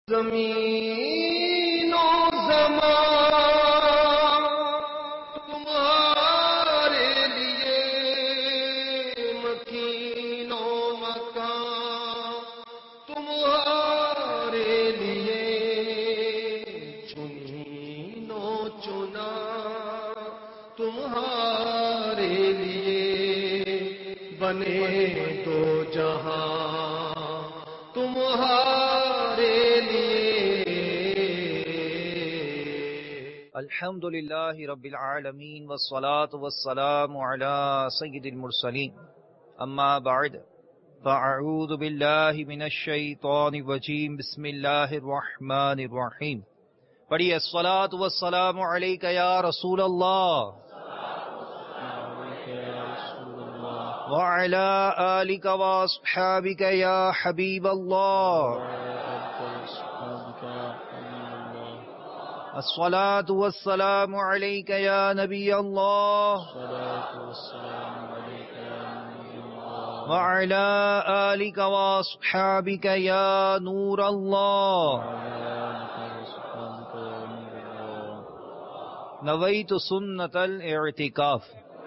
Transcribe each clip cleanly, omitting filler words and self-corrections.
زمین و زمان تمہارے لیے، مکین و مکان تمہارے لیے، چنین و چنا تمہارے لیے، بنے دو جہاں تمہارے لیے۔ الحمدللہ رب العالمین والصلاة والسلام علی سید المرسلین، اما بعد فاعوذ باللہ من الشیطان الرجیم، بسم اللہ الرحمن الرحیم۔ پڑھیے الصلاة والسلام علیک یا رسول اللہ وعلی آلک واصحابک یا حبیب اللہ، الصلاة والسلام علیک یا نبی اللہ وعلی آلک واصحابک یا نور اللہ، نویت سنت الاعتکاف۔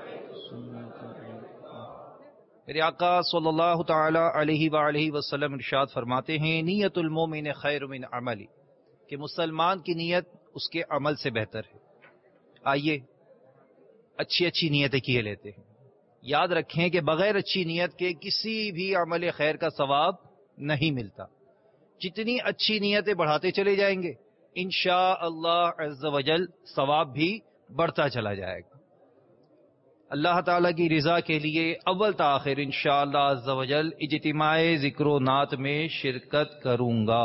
میرے آقا صلی اللہ تعالی علیہ وآلہ وسلم ارشاد فرماتے ہیں، نیت المومن خیر من عملی، کہ مسلمان کی نیت اس کے عمل سے بہتر ہے۔ آئیے اچھی اچھی نیتیں کیے لیتے ہیں۔ یاد رکھیں کہ بغیر اچھی نیت کے کسی بھی عمل خیر کا ثواب نہیں ملتا۔ جتنی اچھی نیتیں بڑھاتے چلے جائیں گے انشاءاللہ عز وجل ثواب بھی بڑھتا چلا جائے گا۔ اللہ تعالیٰ کی رضا کے لیے اول تاخیر انشاءاللہ عز وجل اجتماع ذکر و نعت میں شرکت کروں گا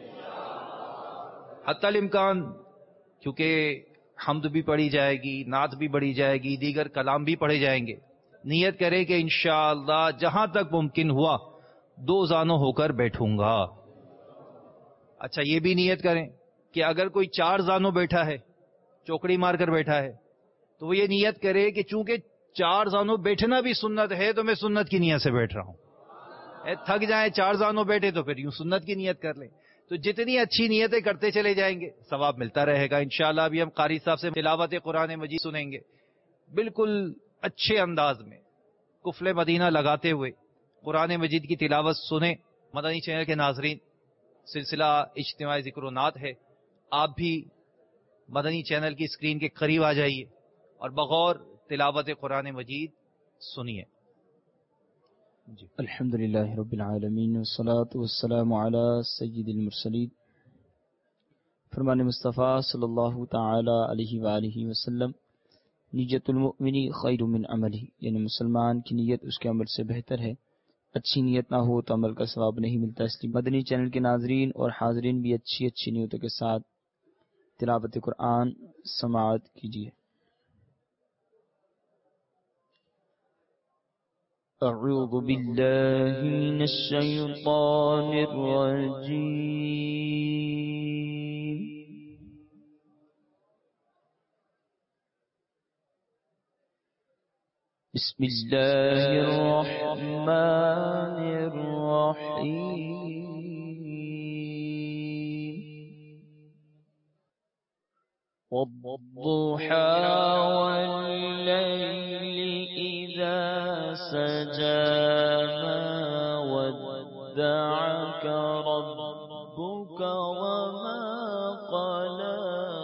حتی الامکان، کیونکہ حمد بھی پڑھی جائے گی، نعت بھی پڑھی جائے گی، دیگر کلام بھی پڑھے جائیں گے۔ نیت کریں کہ انشاءاللہ جہاں تک ممکن ہوا دو زانوں ہو کر بیٹھوں گا۔ اچھا یہ بھی نیت کریں کہ اگر کوئی چار زانوں بیٹھا ہے، چوکڑی مار کر بیٹھا ہے، تو وہ یہ نیت کرے کہ چونکہ چار زانوں بیٹھنا بھی سنت ہے تو میں سنت کی نیت سے بیٹھ رہا ہوں۔ تھک جائیں چار زانوں بیٹھے تو پھر یوں سنت کی نیت کر لیں۔ تو جتنی اچھی نیتیں کرتے چلے جائیں گے ثواب ملتا رہے گا انشاءاللہ۔ ابھی ہم قاری صاحب سے تلاوت قرآن مجید سنیں گے، بالکل اچھے انداز میں قفل مدینہ لگاتے ہوئے قرآن مجید کی تلاوت سنیں۔ مدنی چینل کے ناظرین، سلسلہ اجتماع ذکر و نعت ہے، آپ بھی مدنی چینل کی اسکرین کے قریب آ جائیے اور بغور تلاوت قرآن مجید سنیے۔ جی الحمدللہ رب العالمین والصلاة والسلام علی سید المرسلین۔ فرمان مصطفیٰ صلی اللہ تعالی علیہ وآلہ وسلم، نیت المؤمن خیر من عملہ، یعنی مسلمان کی نیت اس کے عمل سے بہتر ہے۔ اچھی نیت نہ ہو تو عمل کا ثواب نہیں ملتا، اس لیے مدنی چینل کے ناظرین اور حاضرین بھی اچھی اچھی نیتوں کے ساتھ تلاوت قرآن سماعت کیجیے۔ اعوذ باللہ من الشیطان الرجیم، بسم اللہ الرحمن الرحیم، والضحى والليل إذا سجى ما ودعك ربك وما قلى،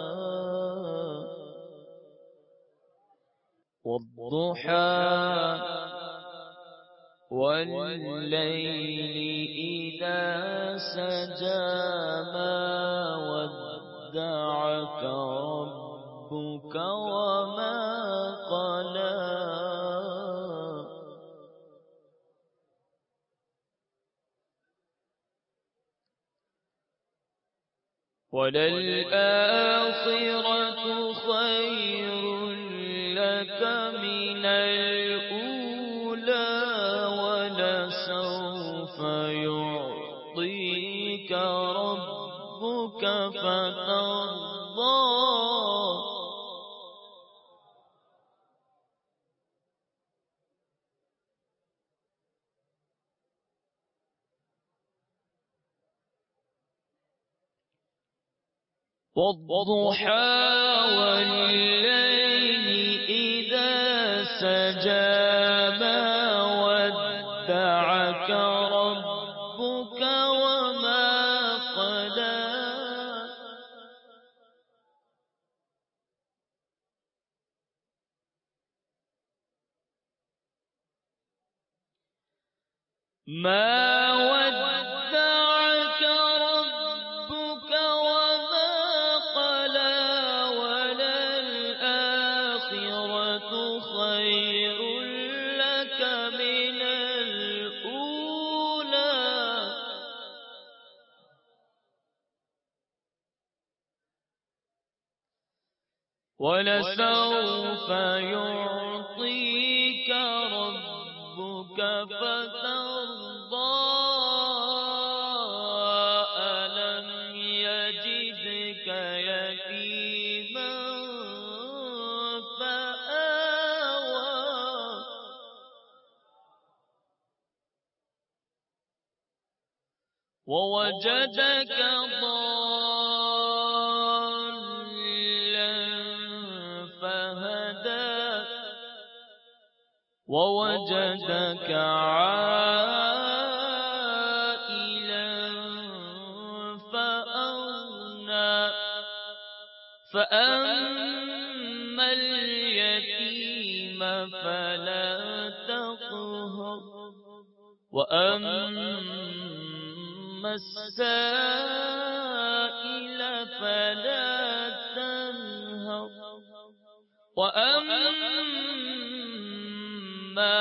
والضحى والليل إذا سجى ما ودعك ربك وما قلى، وللآخرة خير لك من الأولى، ولسوف يعطيك ربك فترضى، والضحى والليل إذا سجى ما ودعك ربك وما قلى ما ودعك ربك وما قلى وللآخرة خير لك من الأولى ولسوف يعطيك ربك فترضى ألم يجدك يتيما فآوى ووجدك ضالا فهدى ووجدك عائلا فأغنى فأما اليتيم فلا تقهر وأما السائل فلا تنهر وأما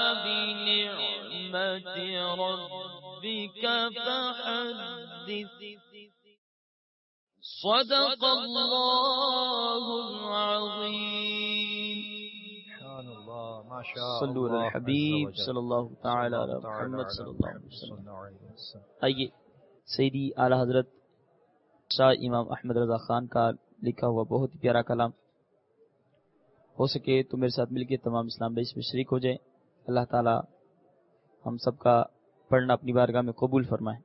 بنعمة ربك فحدث صدق الله العظيم صلو علی الحبیب صلی اللہ تعالی علی محمد صلی اللہ علیہ وسلم. آئیے سیدی اعلی حضرت شاہ امام احمد رضا خان کا لکھا ہوا بہت ہی پیارا کلام، ہو سکے تو میرے ساتھ مل کے تمام اسلام بھائی اس میں شریک ہو جائیں. اللہ تعالی ہم سب کا پڑھنا اپنی بارگاہ میں قبول فرمائے.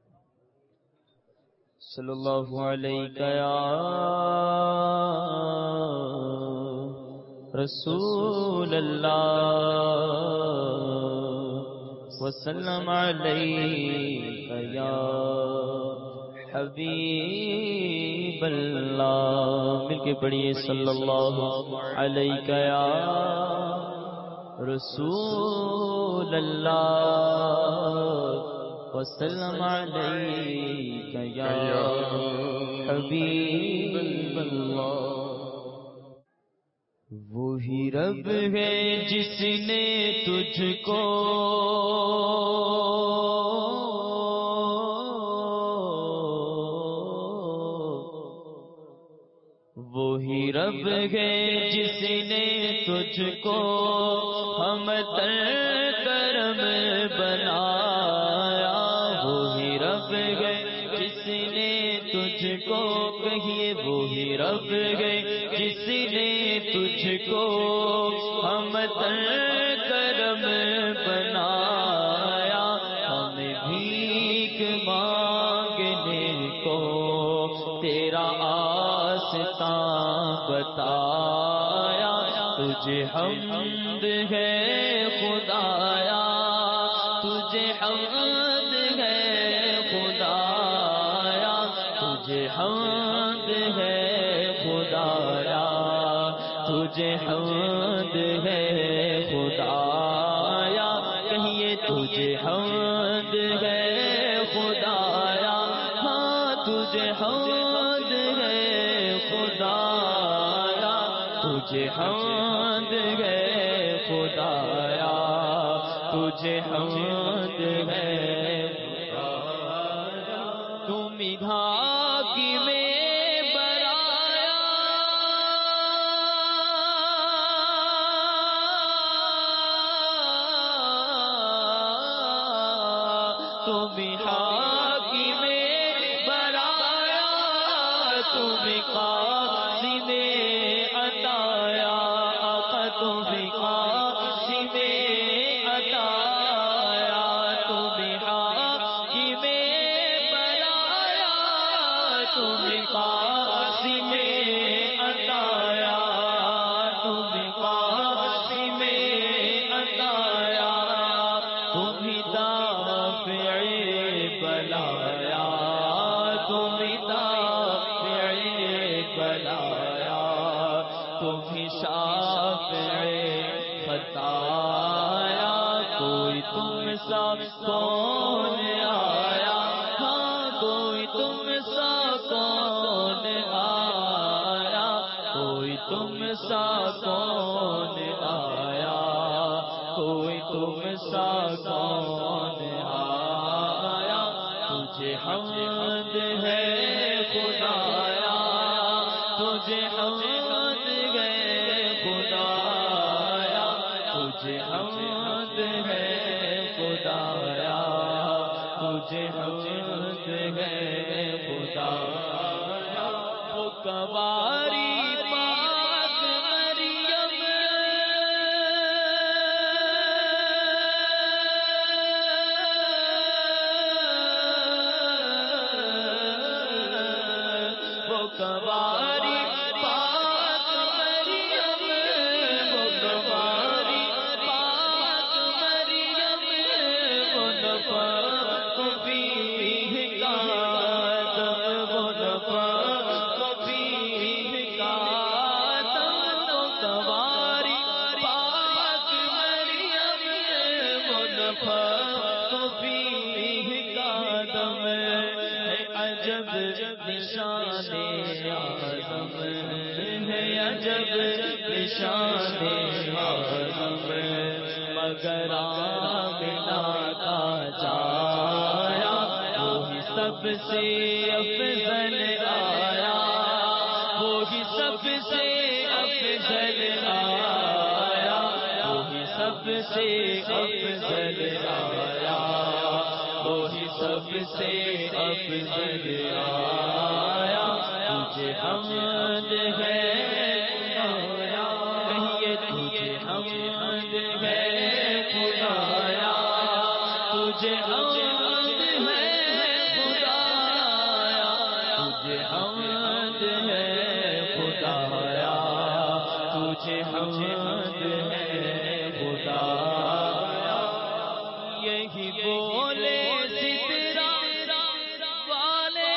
صلی اللہ علیہ یا رسول اللہ وسلم علیک یا حبیب اللہ. مل کے پڑھیے صلی اللہ علیہ یا رسول اللہ وسلم علیک یا حبیب اللہ. وہی رب ہے جس نے تجھ کو وہی رب ہے جس نے تجھ کو ہم در کرم بنایا. وہی رب ہے جس نے تجھ کو کہیے وہی رب ہے جس نے تجھ کو ہم در کرم بنایا. ہمیں بھیک مانگنے کو تیرا آستاں بتایا. تجھے حمد ہے خدایا تجھے حمد ہے خدایا تجھے حمد ہے خدایا تجھے حمد ہے خدایا. کہیے تجھے حمد ہے خدایا ہاں تجھے حمد ہے خدایا تجھے حمد ہے خدایا تجھے حمد ہے خدایا. تم دھاکی میں برایا تم دھاکی میں برایا تم قاضی میں عطایا آقا تم قاضی میں عطایا تم حاکی میں برایا تم قاضی کون آیا، ہاں کوئی تم سا کون آیا، کوئی تم سا کون آیا، کوئی تم سا کون آیا، تجھے حمد ہے خدایا، تجھے حمد ہے خدایا، تجھے حمد ہے خدایا، تجھے حمد ہے خدایا، وہ کباری پاک مریم وہ کباری پاک مریم وہ کباری پاک مریم وہ نفخ فیہ کا دم وہ نفخ فیہ کا دم وہ کباری پاک مریم وہ نفخ فیہ کا دم ہے عجب نشان اعظم ہے عجب نشان اعظم مگر آمنہ کا جایا وہی سب سے افضل آیا وہی سب سے افضل آیا وہی سب سے افضل آیا وہی سب سے افضل آیا تجھے حمد ہے خدایا کہیے تجھے حمد ہے خدایا تجھے حمد ہے خدایا تجھے حمد ہے خدایا تجھے حمد ہے خدایا یہی بولے سترا والے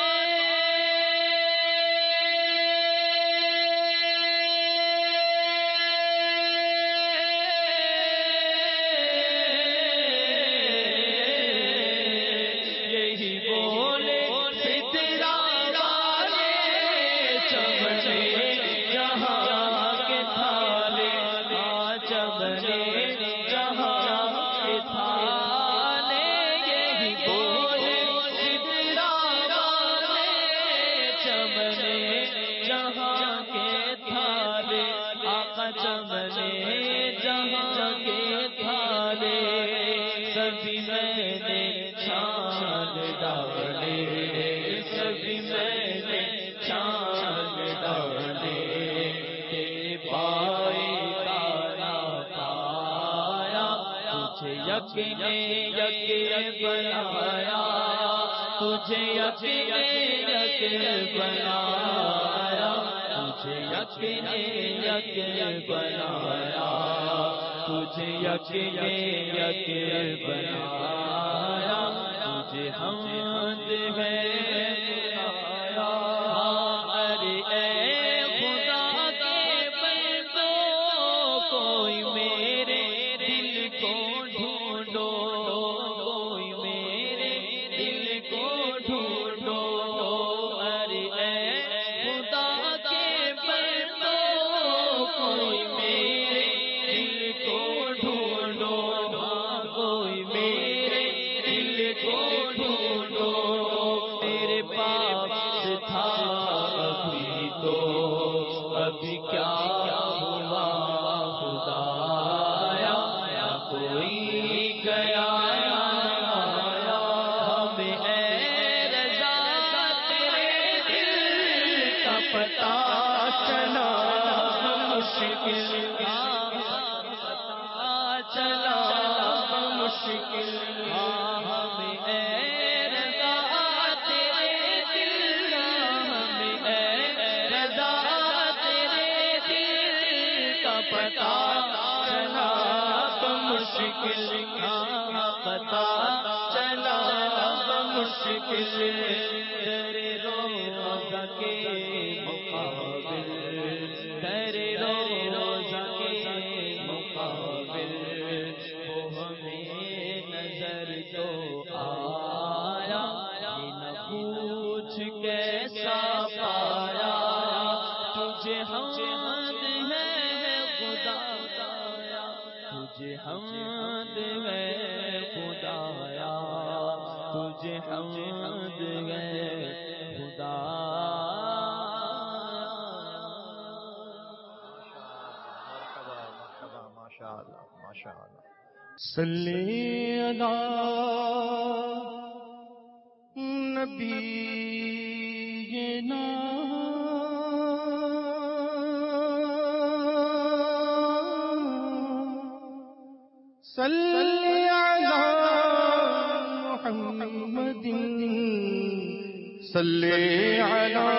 یہی بولے سترا والے چمنے جہاں کے تھالے چمنے جہاں کے تھالے یہی بولے سترا والے چمنے جہاں کے تھالے آقا چمنے جہاں کے تھالے سبھی میں نے چھان ڈالے سبھی میں نے چھان ڈالے تیرے پائے تارا پایا تجھے یقین یقین بنایا تجھے یقین یقین بنایا تجھے یقین یقین بنایا تجھے یقین یقین بنایا تجھے حمد ہے خدایا ارے اے خدا کے بندوں کوئی میرے دل کو ڈھونڈو کوئی میرے دل کو ڈھونڈو ارے اے خدا کے بندوں کوئی میرے دل کو ڈھونڈو کوئی میرے دل کو ڈھونڈو میرے پاس تھا ابھی تو ابھی کیا ہوا خدایا کوئی گیا ہمیں اے رضا تیرے دل کا پتہ چلا مشکل چلا مشکل ہمیں اے رضا تیرے دل ہمیں اے پتا چلا بمشکل پتا چلا بمشکل تیرے روزہ کے مقابل تیرے روزہ کے مقابل وہ ہمیں نظر تو آیا نہ پوچھ کیسا پایا تجھے حمد ہے خدایا تجھے حمد ہے خدایا تجھے حمد ہے صلی علی نبینا صلی علی محمد صلی علی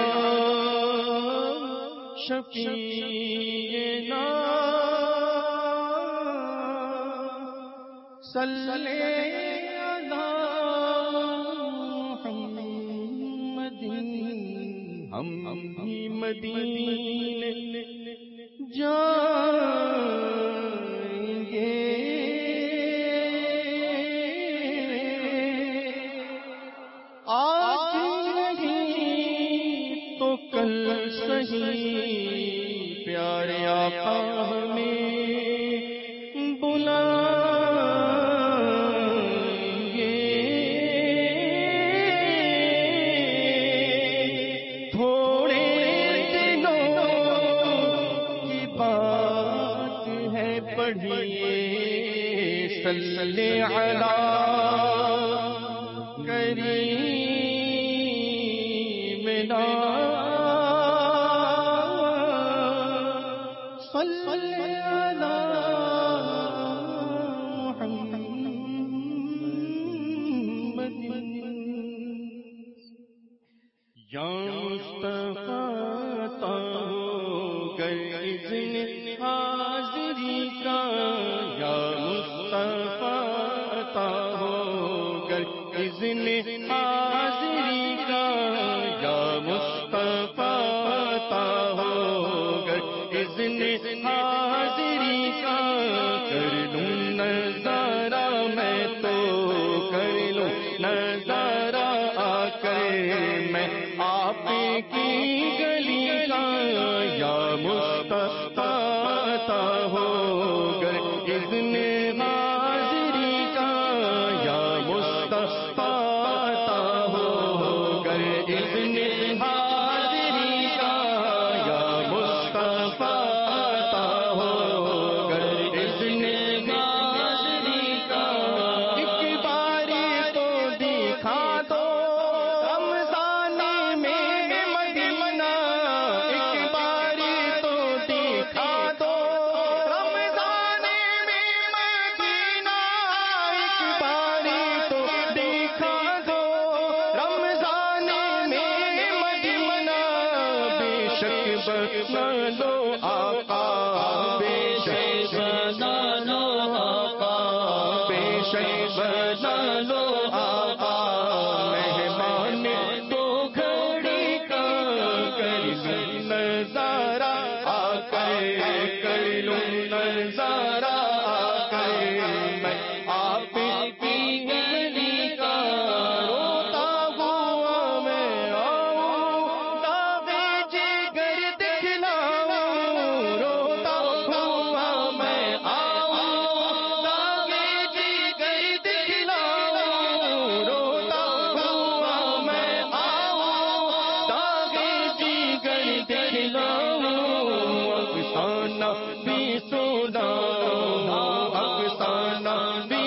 شفیعنا صلی علی محمد ہم بھی مدینے جائیں گے آج نہیں تو کل صحیح پیارے آقا ہمیں بلا صلی علی کریمنا صلی علی محمد یا مصطفیٰ تا گر اذن حاضری کا یا اذن حاضری کا یا مصطفیٰ تا ہو گر اذن حاضری کا کر لوں نظارہ میں تو کر لوں نظارہ آ کر میں آپ کی گلی کا یا مصطفیٰ تا ہو گر اذن حاضری کا یا مصطفیٰ بنا لو آقا بے شک بنا لو آقا بے شک بنا لو آقا مہمان تو گھڑی کا کر لوں نظارہ آ کر کر لوں نظارہ آ کر میں آپ کی گلی کا روتا ہوا میں آؤں داغے جگر دکھلاؤں روتا ہوا میں آؤں داغے جگر دکھلاؤں روتا ہوا میں آؤں داغے جگر دکھلاؤں افسانہ بھی سناؤں افسانہ بھی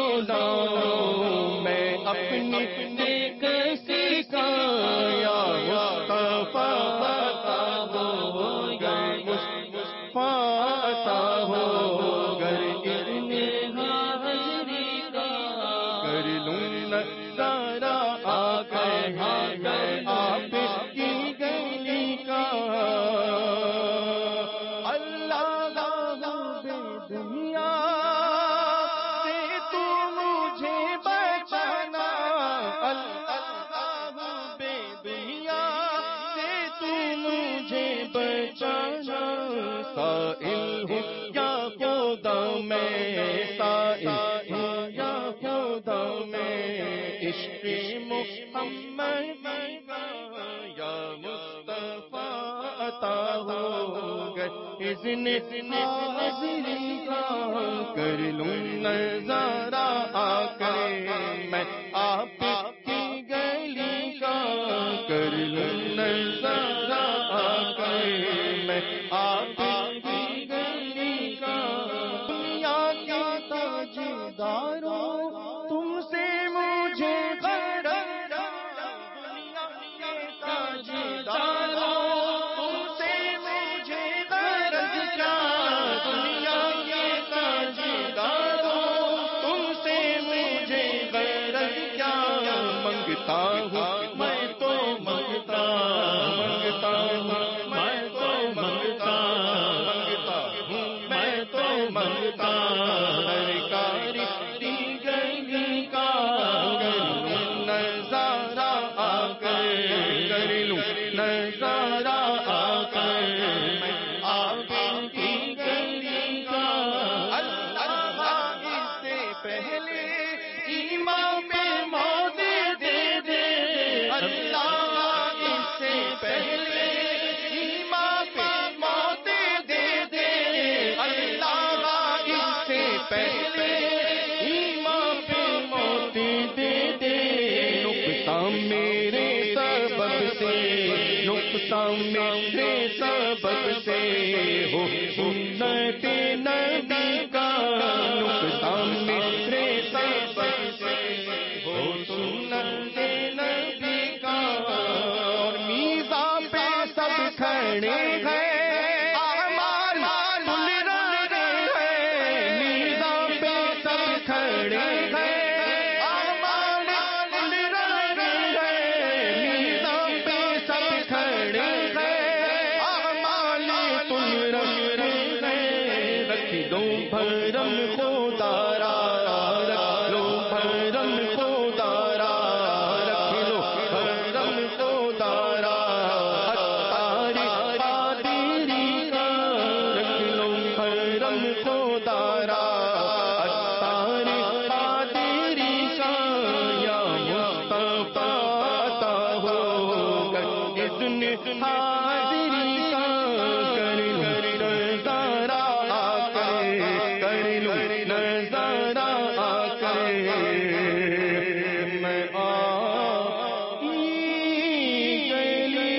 سناؤں میں اپنی ایک سکھایا مصطفیٰ عطا ہو گر مصطفیٰ عطا ہو گر اذن حاضری کا کر لوں نظارہ آ کر آپ کی گلی کا اللہ مجھے بچانا، سائل ہوں یا خدا میں، سائل ہوں یا خدا میں، عشق محمد یا مصطفیٰ عطا ہو گئے، اذن حاضری کا کر لوں نظارہ آ کر، میں آپ کی گلی کا کر لوں نظارہ آ کر، میں آپ کی گلی کا، دنیا کے تاجداروں تم سے مجھے غرض، دنیا کے تاجداروں تم سے مجھے غرض کیا، دنیا کے تاجداروں تم سے مجھے غرض کیا، منگتا ہوں میں تو منگتا، منگتا ہوں میں تو منگتا، منگتا ہوں میں تو منگتا، سرکار کی گلی کا کر لوں نظارہ آ کر، کر لوں نظارہ آ کر، میں آپ کی گلی کا، اللہ اس سے پہلے ایمان پہ موت دے دے، اللہ اس سے پہلے ایمان پہ موت دے دے، اللہ اس سے پہلے ایمان پہ موت دے دے، نقصان میرے سبب سے، نقصان میرے سبب سے ہو سنت نبی کا، نقصان میرے سبب سے ہو سنت نبی کا، اور میزان پہ سب کھڑے ہیں، اعمال تل رہے ہیں، میزان پہ سب کھڑے ہیں، اعمال تل رہے ہیں، میزان پہ سب کھڑے ہیں، اعمال تل رہے ہیں، رکھ دو بھرم خدا را، رکھ لو بھرم خدا را، رکھ لو بھرم خدا را، اتاری قادری کا، رکھ لو بھرم خدا را، اتاری قادری کا، یا مصطفیٰ عطا ہو گئے، اذن حاضری کا کر لوں نظارہ آ کر، کر لوں نظارہ آ کر، میں آپ کی گلی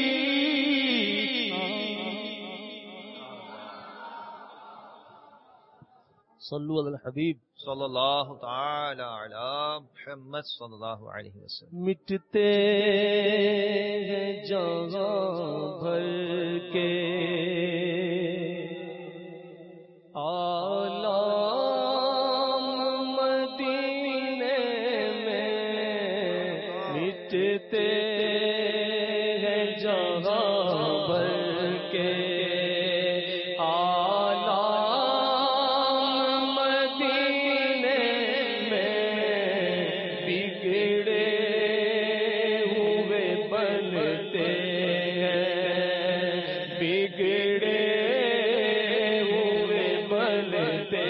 صلو علی الحبیب صلی اللہ تعالی علی محمد صلی اللہ علیہ وسلم. مٹتے ہیں جہاں بھر کے عالم مدینے میں، مٹتے ہیں جہاں بھر کے عالم مدینے میں، بگڑے ہوئے بنتے ہیں، بگڑے ہوئے بنتے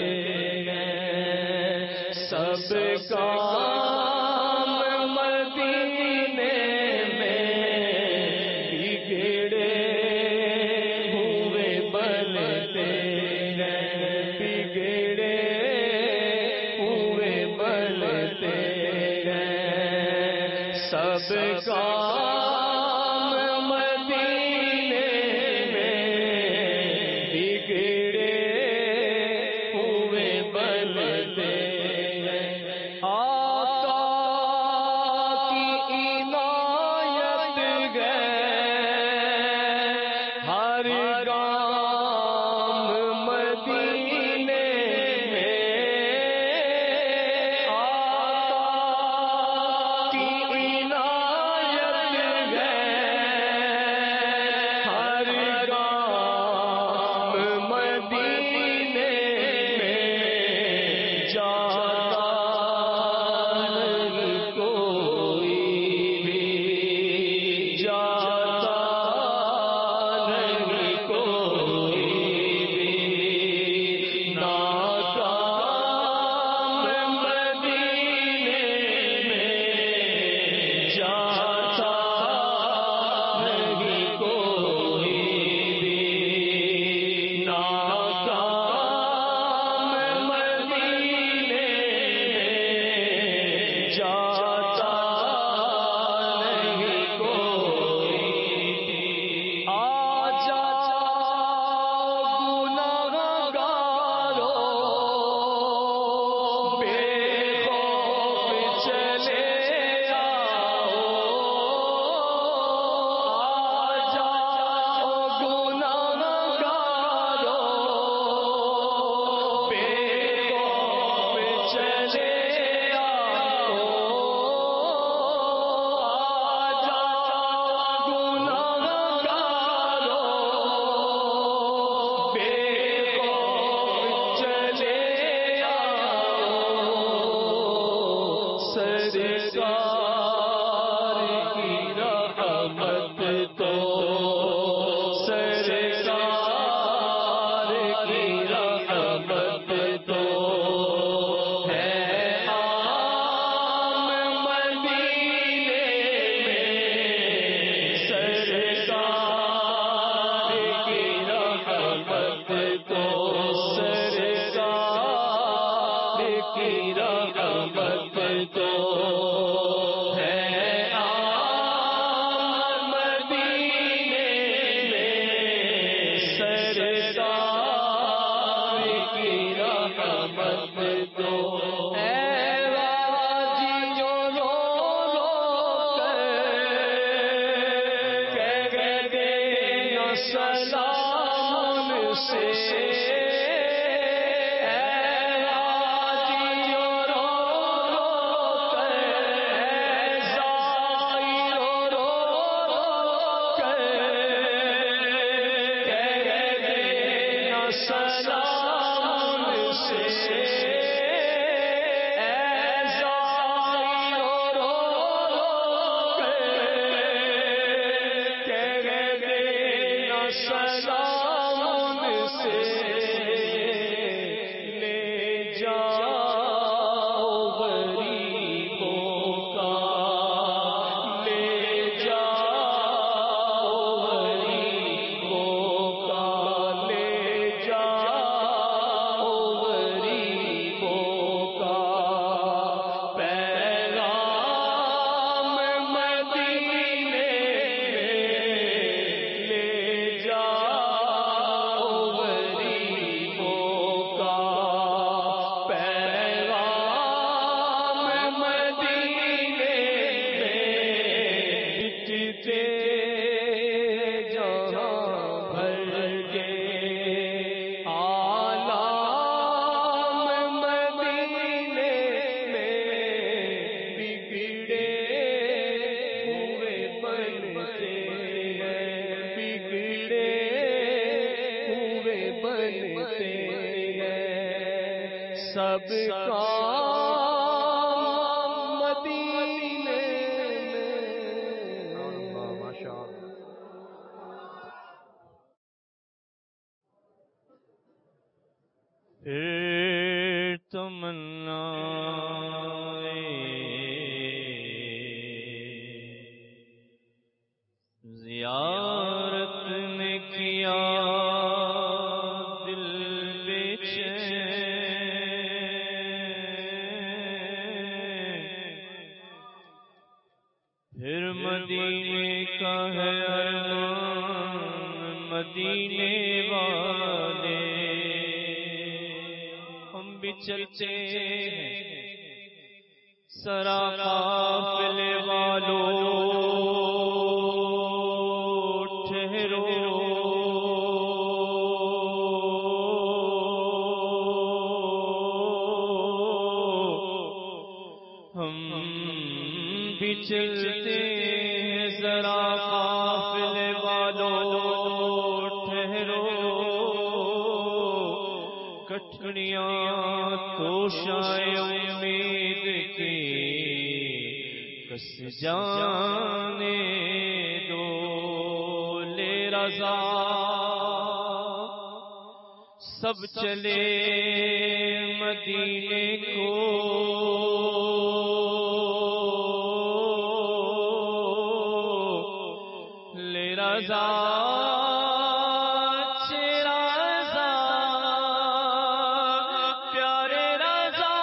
ہیں، سب کام مدینے میں، بگڑے ہوئے بنتے ہیں، بگڑے ہوئے بنتے ہیں، سب کام مدینے میں، بگڑے ہوئے بنتے ہیں، آقا کی عنایت گئے ہر گام مدینے میں، آقا کی عنایت کو سب کام مدینے میں پھر تمنا زیارت نے کیا مدینے کا ہے ارمان مدینے والے ہم بھی چلتے ہیں سرا قافلے والوں ٹھہرو ہم بھی چلتے ذرا قافلے والوں ٹھہرو کٹھڑیاں توشائے امید کی کس جانے دو لے رضا سب چلے مدینے کو رضا رضا پیارے رضا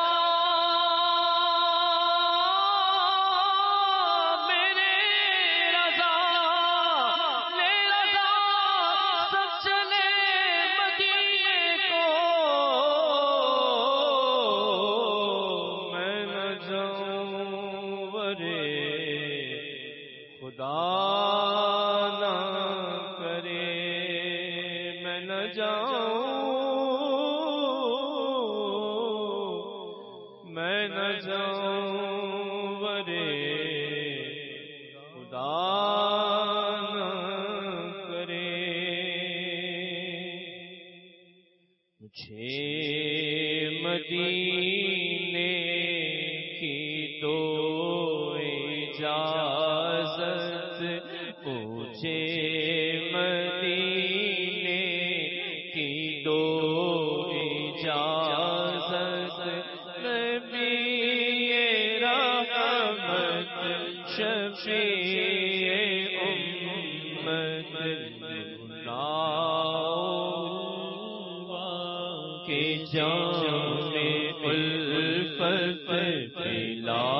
میرے رضا لے رضا سب چلے مدینے کو میں نہ جاؤں ورے خدا میں نہ جاؤں ورے خدا نہ کرے مجھے مدینے کی دو اجازت مجھے مدینے کی دو اجازت نبی رحمت شفیع امت کے جام الفت پلا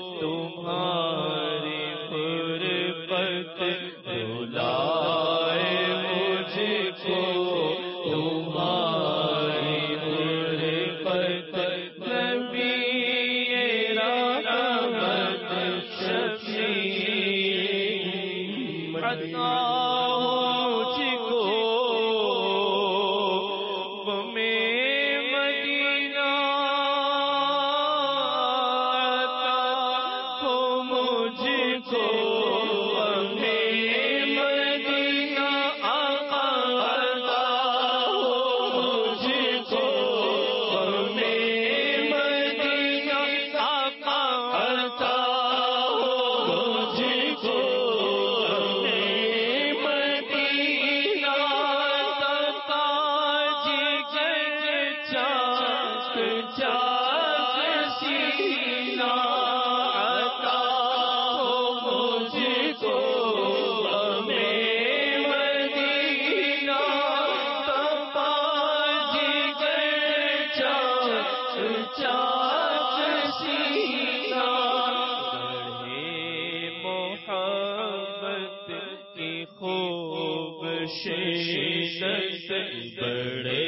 تمہاری فرقت رلائے مجھ کو تمہاری فرقت نبی رحمت شفیع عطا مجھ کو بڑے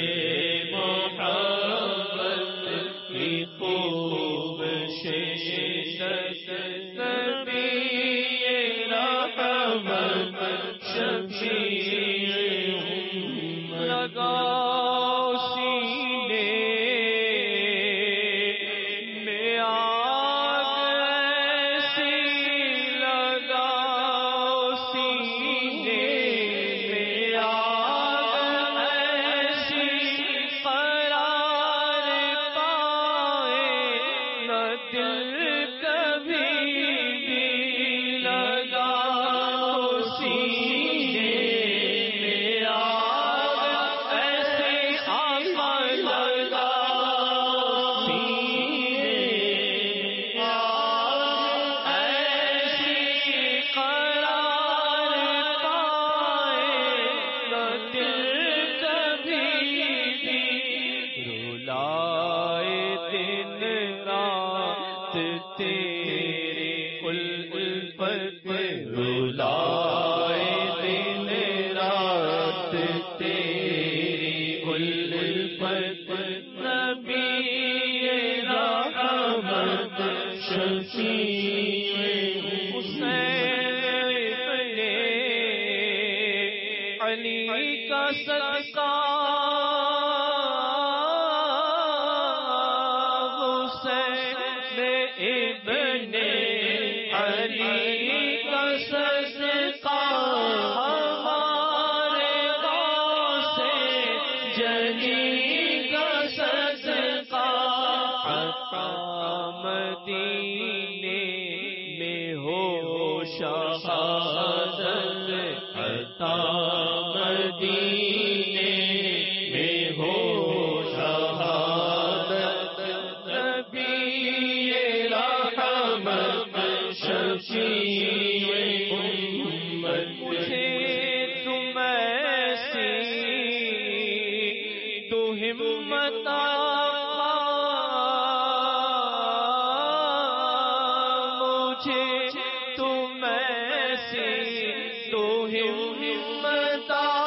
محبت کی خوب شیشت نبی رحمت شفیع لگاؤ سینے میں آگ ایسی لگاؤ سینے علی کا صدقہ حسین ابن علی کا صدقہ ہمارے غوث جلی کا صدقہ عطا مدینے میں ہو شہادت عطا مدینے میں ہو شہادت نبی رحمت شفیع امت مجھے تم ایسی تو ہمت مجھے تم ایسی تو ہمت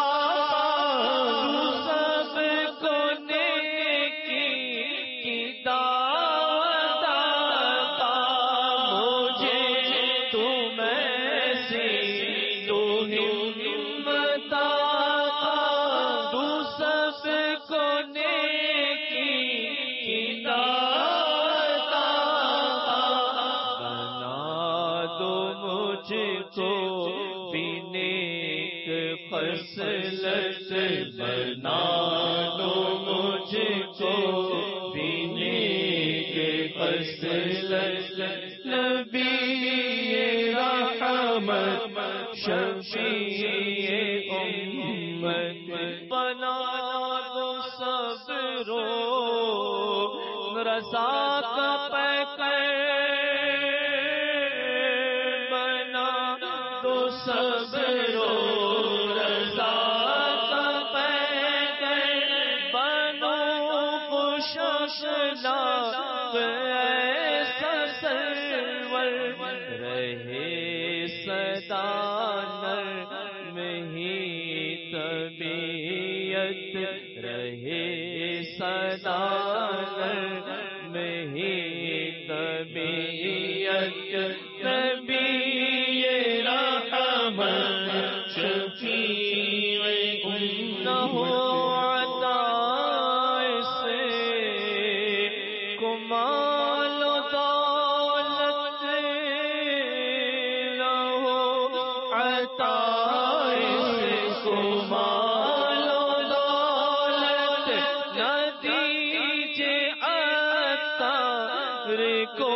خصلت بنا دو مجھ کو بھی نیک خصلت نبی رحمت شفیع امت بنا دو صبر و رضا کا پیکر بنا دو صبر و ایسا سرور رہے صدا نرم ہی طبیعت رہے صدا نرم ہی طبیعت نبی رحمت شفیع نہ ہو عطا سے کمال و دولت نہ ہو عطا سے کمال و دولت نہ دیجے عطار کو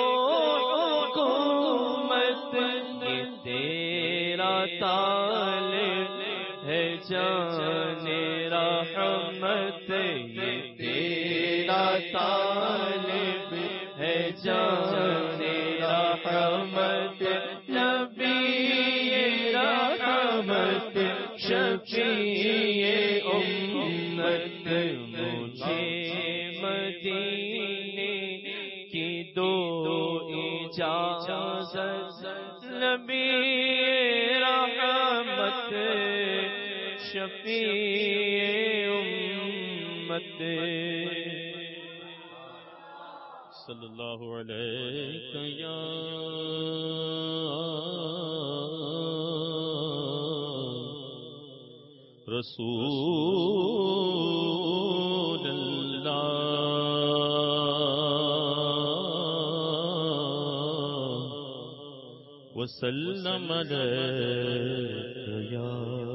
حکومت یہ تیرا طالب ہے جان رحمت یہ تیرا طالب ہے جان رحمت نبی رحمت شفیع امت مجھے مدینے کی دو اجازت نبی رحمت شفیع امت صلی اللہ علیہ یا رسول اللہ وسلم علیک یا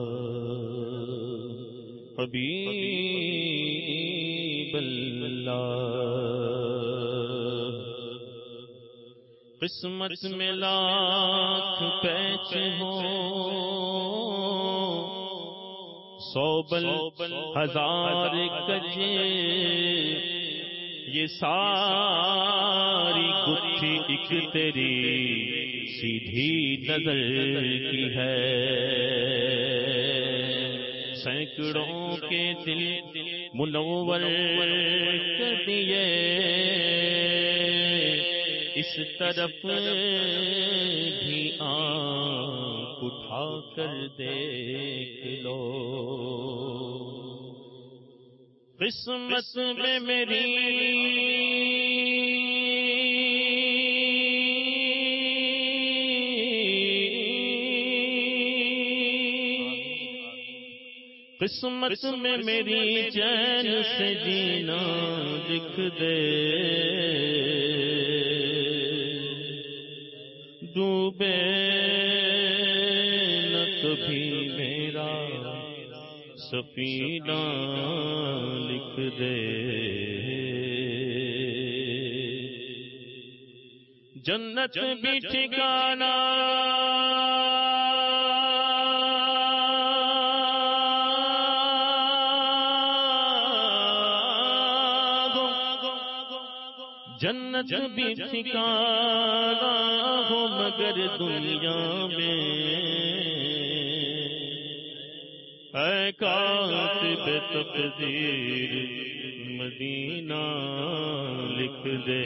حبیب اللہ قسمت میں لاکھ پیچ ہوں سو بل ہزار کجے یہ ساری گتھی ایک تیری سیدھی نظر کی ہے سینکڑوں کے دل منور کر دیے اس طرف بھی آنکھ اٹھا کر دیکھ لو قسمت میں میری قسمت میں میری چین سے جینا لکھ دے ڈوبے نہ کبھی میرا سفینہ لکھ دے جنت بھی ٹھکانا جنت بھی ٹھکانا ہو مگر دنیا میں اے کاتب تقدیر مدینہ لکھ دے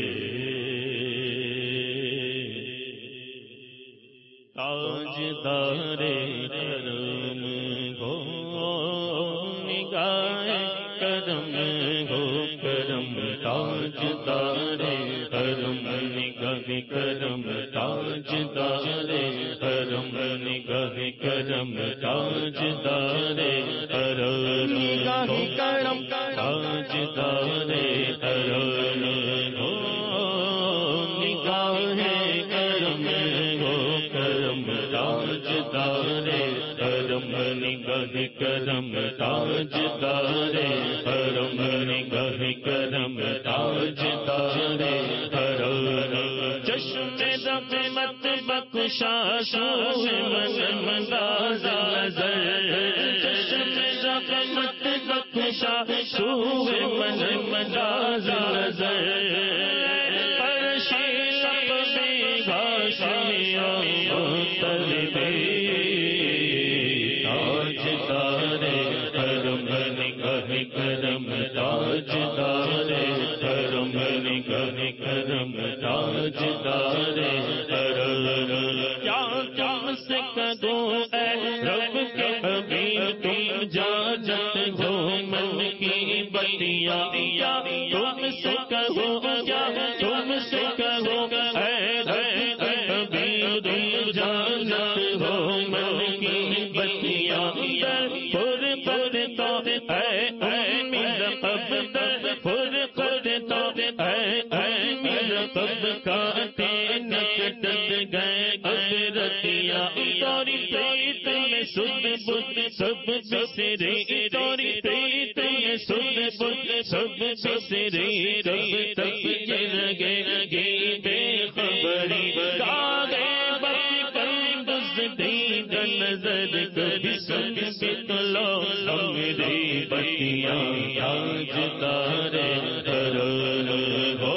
تاجدار کرم گو نگاہ کرم گو کرم تاجدار کرم نگاہ کرم تاجدار کرم نگاہ کرم تاجدار کرم نگاہ کرم تاجدار کرم گو نگاہ کرم گو کرم تاجدار کرم نگاہ کرم تاجدار کرم نگاہ کرم تاجدار کرم چشم رحمت بخشا شوہ من منداز نظر چشم رحمت بخشا شوہ من منداز نظر تاجدار کرم نگاہ کرم تاجدار کرم نگاہ کرم تاجدار کرم کہو اے رب کے حبیب تم جانت ہو من کی بتیاں، تم سے کہو کیا تم سے کہو اے رب کے حبیب تم جانت ہو من کی بتیاں، پر کرتا اے امی رقب در پر کرتا اے امی رقب کاتے نکٹت گئے رتیاں، توری پریت میں سد بدھ سب بسرے، توری پریت میں سد بدھ سب بسرے، کب تک یہ لگے بے خبری، گاگے وقت کل دزدید نظر کبھی سن بتلو ہمری بتیاں، تاجدار کرم ہو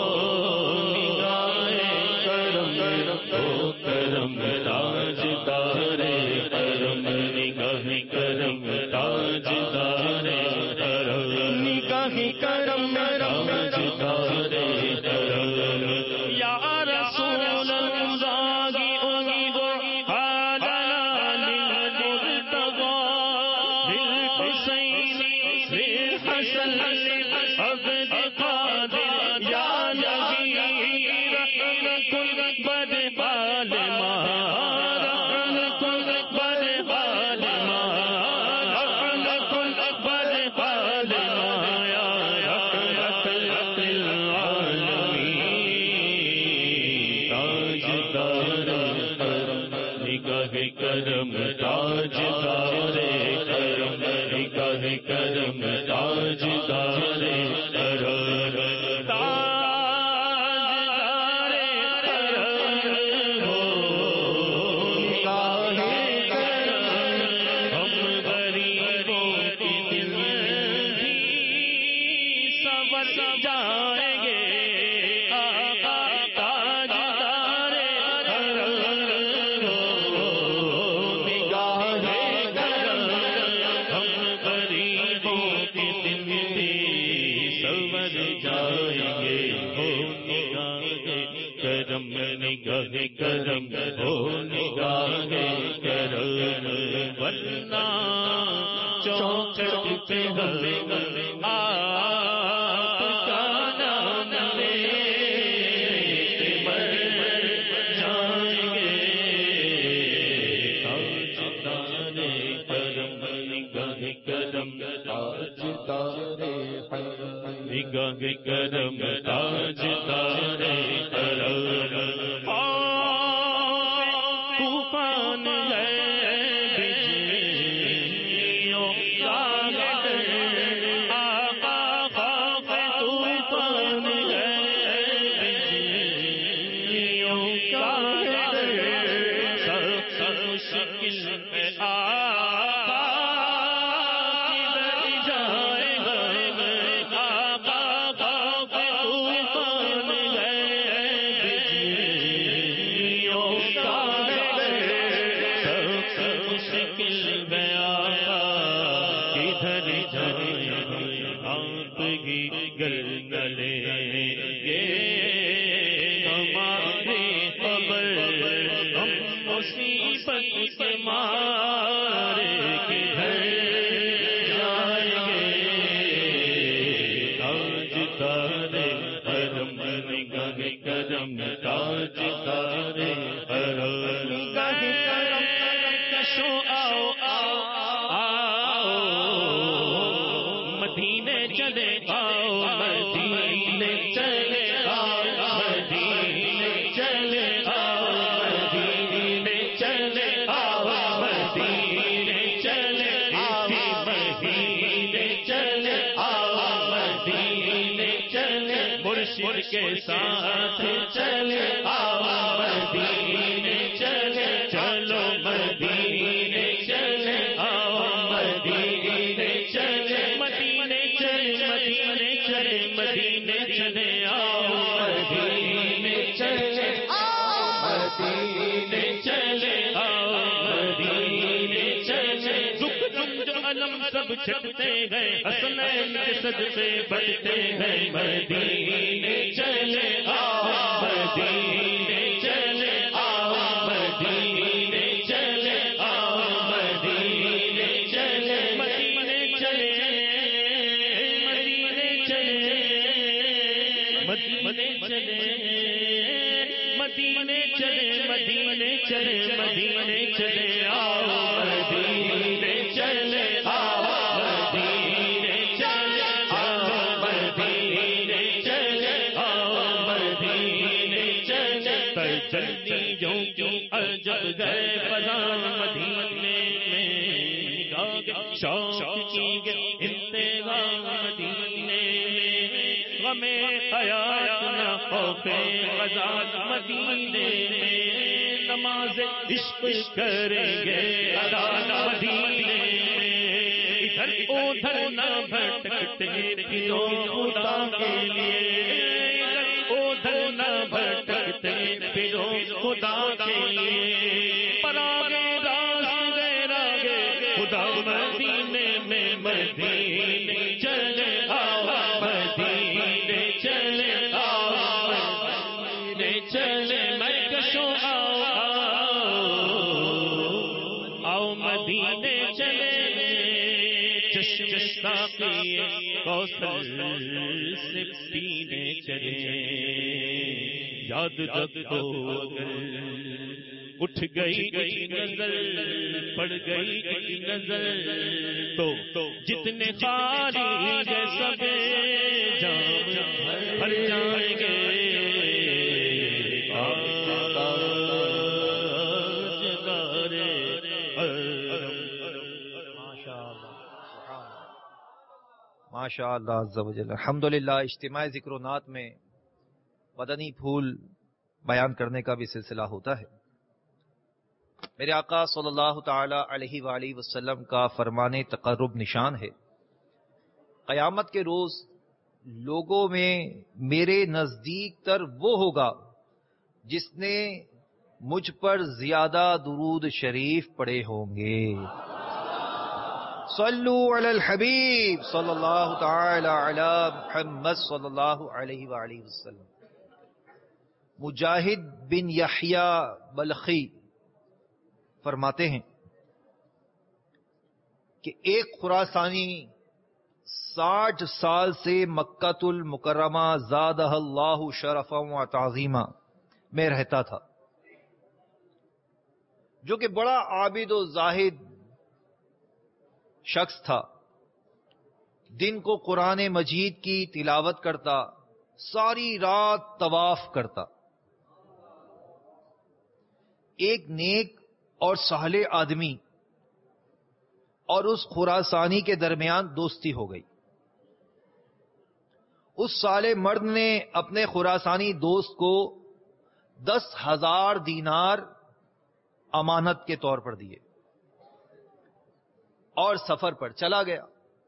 کرم تاجدار کرم، نگاہ کرم تاجدار کرم، نگاہ کرم تاجدار کرم، یا رسول اللہ حالنا للمرتضی بالحسین بالحسن عبد قادر، یا نبی رحمت بدبال کرم تاجدار کرم، نگاہ کرم تاجدار کرم، تاجدار کرم ہو نگاہ کرم، ہم غریبوں کی دل بھی سنور جائیں گے، آقا تاجدار کرم نگاہ کرم ہو نگاہ کرم، ورنہ چوکھٹ پہ آپ کا نام لیتے مر جائیں گے، تاجدار کرم، نگاہ کرم تاجدار کرم، نگاہ کرم تاجدار کرم، طوفان ہے بجلیوں کا آقا، خوف طوفان ہے بجلیوں کا سخت مشکل میں آقا کدھر جائے گا، آقا خوف طوفان ہے بجلیوں کا سخت مشکل میں آقا کدھر جائے، آپ ہی گر نہ لیں گے ہماری خبر، ہم مصیبت کے مارے کدھر جائیں گے، تاجدار کرم، نگاہ کرم تاجدار کرم، نگاہ کرم کشو آؤ آؤ آؤ مدینے چلے آؤ، مدینے چلے آؤ، مدینے چلے آؤ، مدینے چلے آؤ، مدینے چلے آؤ، مدینے چلے آؤ، مدینے چلے مرشد کے ساتھ چلے آؤ، مدینے چلے چلو، مدینے چلے آؤ، مدینے چلے، مدینے چلے، مدینے چلے، مدینے چلے آؤ، مدینے چلے آؤ، مدینے چلے آؤ، مدینے چلے، دکھ جو علم سب چھٹتے گئے، حسنین کے صدقے بڑھتے گئے، مدینے چلے آؤ، مدینے چلے آؤ، مدینے چلے مدینے چلے مدینے چلے آؤ مدینے چلے آؤ مدینے چلے آؤ مدینے چلے آؤ مدینے چلے تجلیوں کی عجب گئے فضا مدینے میں شوق کی گئی انتہا مدینے میں غم حیات نہ خوف غزا مدینے میں نماز عشق کریں گے ادا مدینے میں ادھر ادھر نہ بھٹکتے پھرو خدا کے لیے ادھر نہ بھٹکتے پھرو خدا کے لیے پراگے راست گئے راگے خدا مدینے میں مدینے چلے آؤ مدینے چلے آؤ مدینے چلے میں کشوں آؤ آؤ مدینے چلے چشم ساقی کوثر سے پینے چلے یاد جب تو اٹھ گئی ایک نظر پڑ گئی ایک نظر تو جتنے خالی ہے سب جام بھر جائیں گے ماشاء اللہ عز و جل. الحمدللہ اجتماع ذکر و نعت میں مدنی پھول بیان کرنے کا بھی سلسلہ ہوتا ہے. میرے آقا صلی اللہ تعالی علیہ وآلہ وسلم کا فرمان تقرب نشان ہے. قیامت کے روز لوگوں میں میرے نزدیک تر وہ ہوگا جس نے مجھ پر زیادہ درود شریف پڑھے ہوں گے. صلو علی الحبیب صلی اللہ تعالی علی محمد صلی اللہ علیہ وآلہ وسلم. مجاہد بن یحییٰ بلخی فرماتے ہیں کہ ایک خراسانی 60 سال سے مکۃ المکرمہ زادہ اللہ شرفا و تعظیما میں رہتا تھا، جو کہ بڑا عابد و زاہد شخص تھا. دن کو قرآن مجید کی تلاوت کرتا، ساری رات طواف کرتا. ایک نیک اور صالح آدمی اور اس خراسانی کے درمیان دوستی ہو گئی. اس صالح مرد نے اپنے خراسانی دوست کو 10,000 دینار امانت کے طور پر دیے اور سفر پر چلا گیا.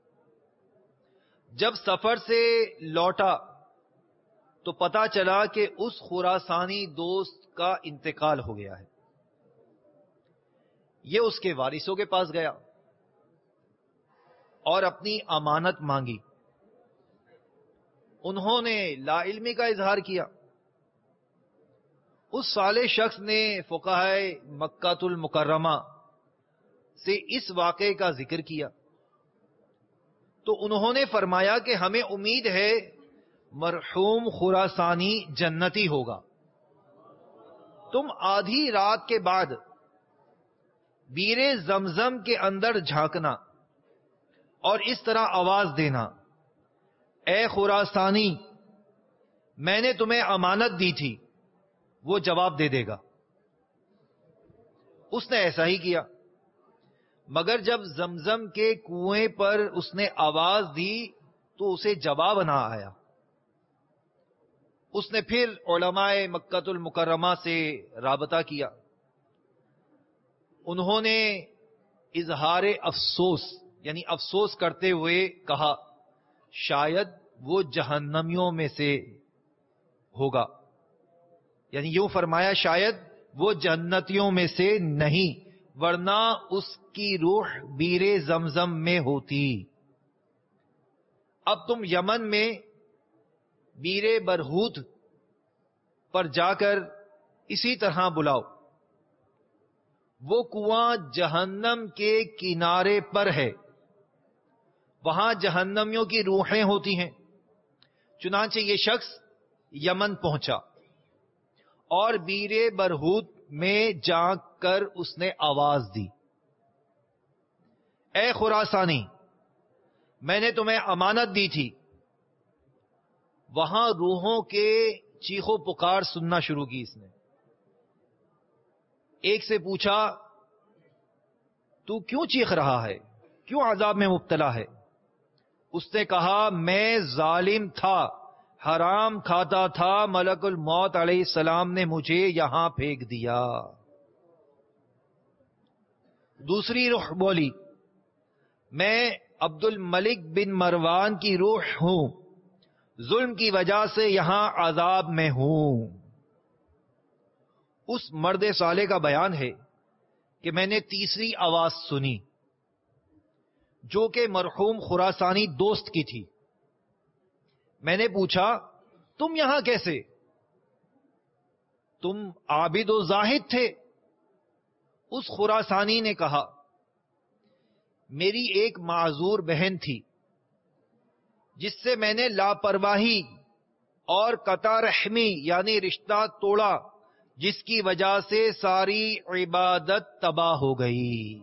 جب سفر سے لوٹا تو پتا چلا کہ اس خراسانی دوست کا انتقال ہو گیا ہے. یہ اس کے وارثوں کے پاس گیا اور اپنی امانت مانگی. انہوں نے لا علمی کا اظہار کیا. اس صالح شخص نے فقہائے مکۃ المکرمہ سے اس واقعے کا ذکر کیا تو انہوں نے فرمایا کہ ہمیں امید ہے مرحوم خراسانی جنتی ہوگا. تم آدھی رات کے بعد بیر زمزم کے اندر جھانکنا اور اس طرح آواز دینا، اے خراسانی میں نے تمہیں امانت دی تھی، وہ جواب دے دے گا. اس نے ایسا ہی کیا، مگر جب زمزم کے کنویں پر اس نے آواز دی تو اسے جواب نہ آیا. اس نے پھر علماء مکۃ المکرمہ سے رابطہ کیا. انہوں نے اظہار افسوس یعنی افسوس کرتے ہوئے کہا شاید وہ جہنمیوں میں سے ہوگا، یعنی یوں فرمایا شاید وہ جنتیوں میں سے نہیں، ورنہ اس کی روح بیر زمزم میں ہوتی. اب تم یمن میں بیر برہوت پر جا کر اسی طرح بلاؤ. وہ کنواں جہنم کے کنارے پر ہے، وہاں جہنمیوں کی روحیں ہوتی ہیں. چنانچہ یہ شخص یمن پہنچا اور بیر برہوت میں جھانک کر اس نے آواز دی، اے خراسانی، میں نے تمہیں امانت دی تھی. وہاں روحوں کے چیخو پکار سننا شروع کی اس نے. ایک سے پوچھا تو کیوں چیخ رہا ہے، کیوں عذاب میں مبتلا ہے؟ اس نے کہا میں ظالم تھا، حرام کھاتا تھا، ملک الموت علیہ السلام نے مجھے یہاں پھینک دیا. دوسری روح بولی میں عبد الملک بن مروان کی روح ہوں، ظلم کی وجہ سے یہاں عذاب میں ہوں. اس مرد صالح کا بیان ہے کہ میں نے تیسری آواز سنی جو کہ مرحوم خراسانی دوست کی تھی. میں نے پوچھا تم یہاں کیسے؟ تم عابد و زاہد تھے. اس خراسانی نے کہا میری ایک معذور بہن تھی جس سے میں نے لاپرواہی اور قطع رحمی یعنی رشتہ توڑا، جس کی وجہ سے ساری عبادت تباہ ہو گئی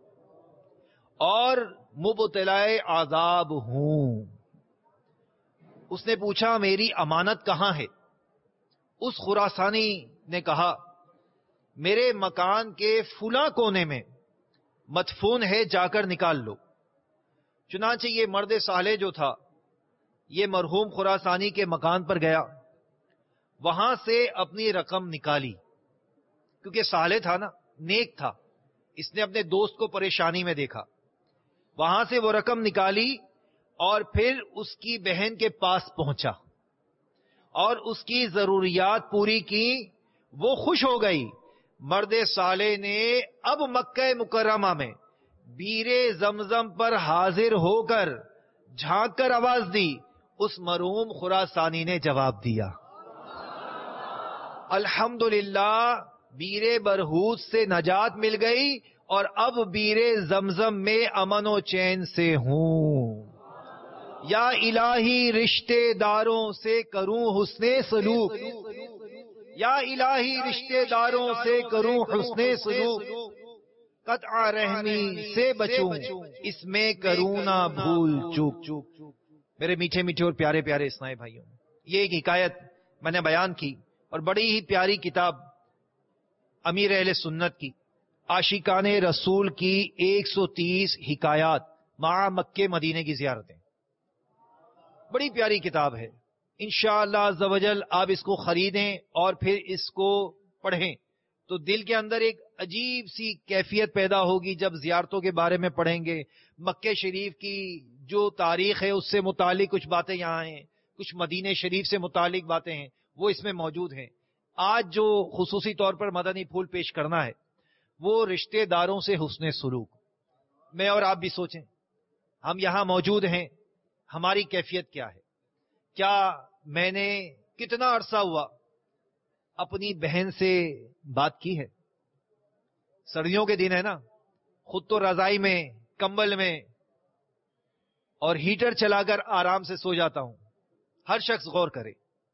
اور مبتلا عذاب ہوں. اس نے پوچھا میری امانت کہاں ہے؟ اس خراسانی نے کہا میرے مکان کے فلاں کونے میں مدفون ہے، جا کر نکال لو. چنانچہ یہ مرد صالح جو تھا یہ مرحوم خراسانی کے مکان پر گیا، وہاں سے اپنی رقم نکالی، کیونکہ صالح تھا نا، نیک تھا، اس نے اپنے دوست کو پریشانی میں دیکھا. وہاں سے وہ رقم نکالی اور پھر اس کی بہن کے پاس پہنچا اور اس کی ضروریات پوری کی. وہ خوش ہو گئی. مرد صالح نے اب مکہ مکرمہ میں بیر زمزم پر حاضر ہو کر جھانک کر آواز دی. اس مرحوم خراسانی نے جواب دیا. الحمدللہ بیر برہوت سے نجات مل گئی اور اب بیر زمزم میں امن و چین سے ہوں. یا الہی رشتے داروں سے کروں حسن سلوک، یا الہی رشتے داروں سے کروں حسن سلوک، قطع رحمی سے بچوں اس میں کروں نہ بھول چوک. میرے میٹھے میٹھے اور پیارے پیارے اسلامی بھائیوں، یہ ایک حکایت میں نے بیان کی اور بڑی ہی پیاری کتاب امیر اہل سنت کی عاشقان رسول کی 130 حکایات مع مکہ مدینے کی زیارتیں، بڑی پیاری کتاب ہے. انشاءاللہ عز و جل آپ اس کو خریدیں اور پھر اس کو پڑھیں تو دل کے اندر ایک عجیب سی کیفیت پیدا ہوگی. جب زیارتوں کے بارے میں پڑھیں گے، مکہ شریف کی جو تاریخ ہے اس سے متعلق کچھ باتیں یہاں ہیں، کچھ مدینہ شریف سے متعلق باتیں ہیں، وہ اس میں موجود ہیں. آج جو خصوصی طور پر مدنی پھول پیش کرنا ہے وہ رشتہ داروں سے حسن سلوک. میں اور آپ بھی سوچیں، ہم یہاں موجود ہیں، ہماری کیفیت کیا ہے؟ کیا میں نے کتنا عرصہ ہوا اپنی بہن سے بات کی ہے؟ سردیوں کے دن ہے نا، خود تو رضائی میں، کمبل میں اور ہیٹر چلا کر آرام سے سو جاتا ہوں. ہر شخص غور کرے،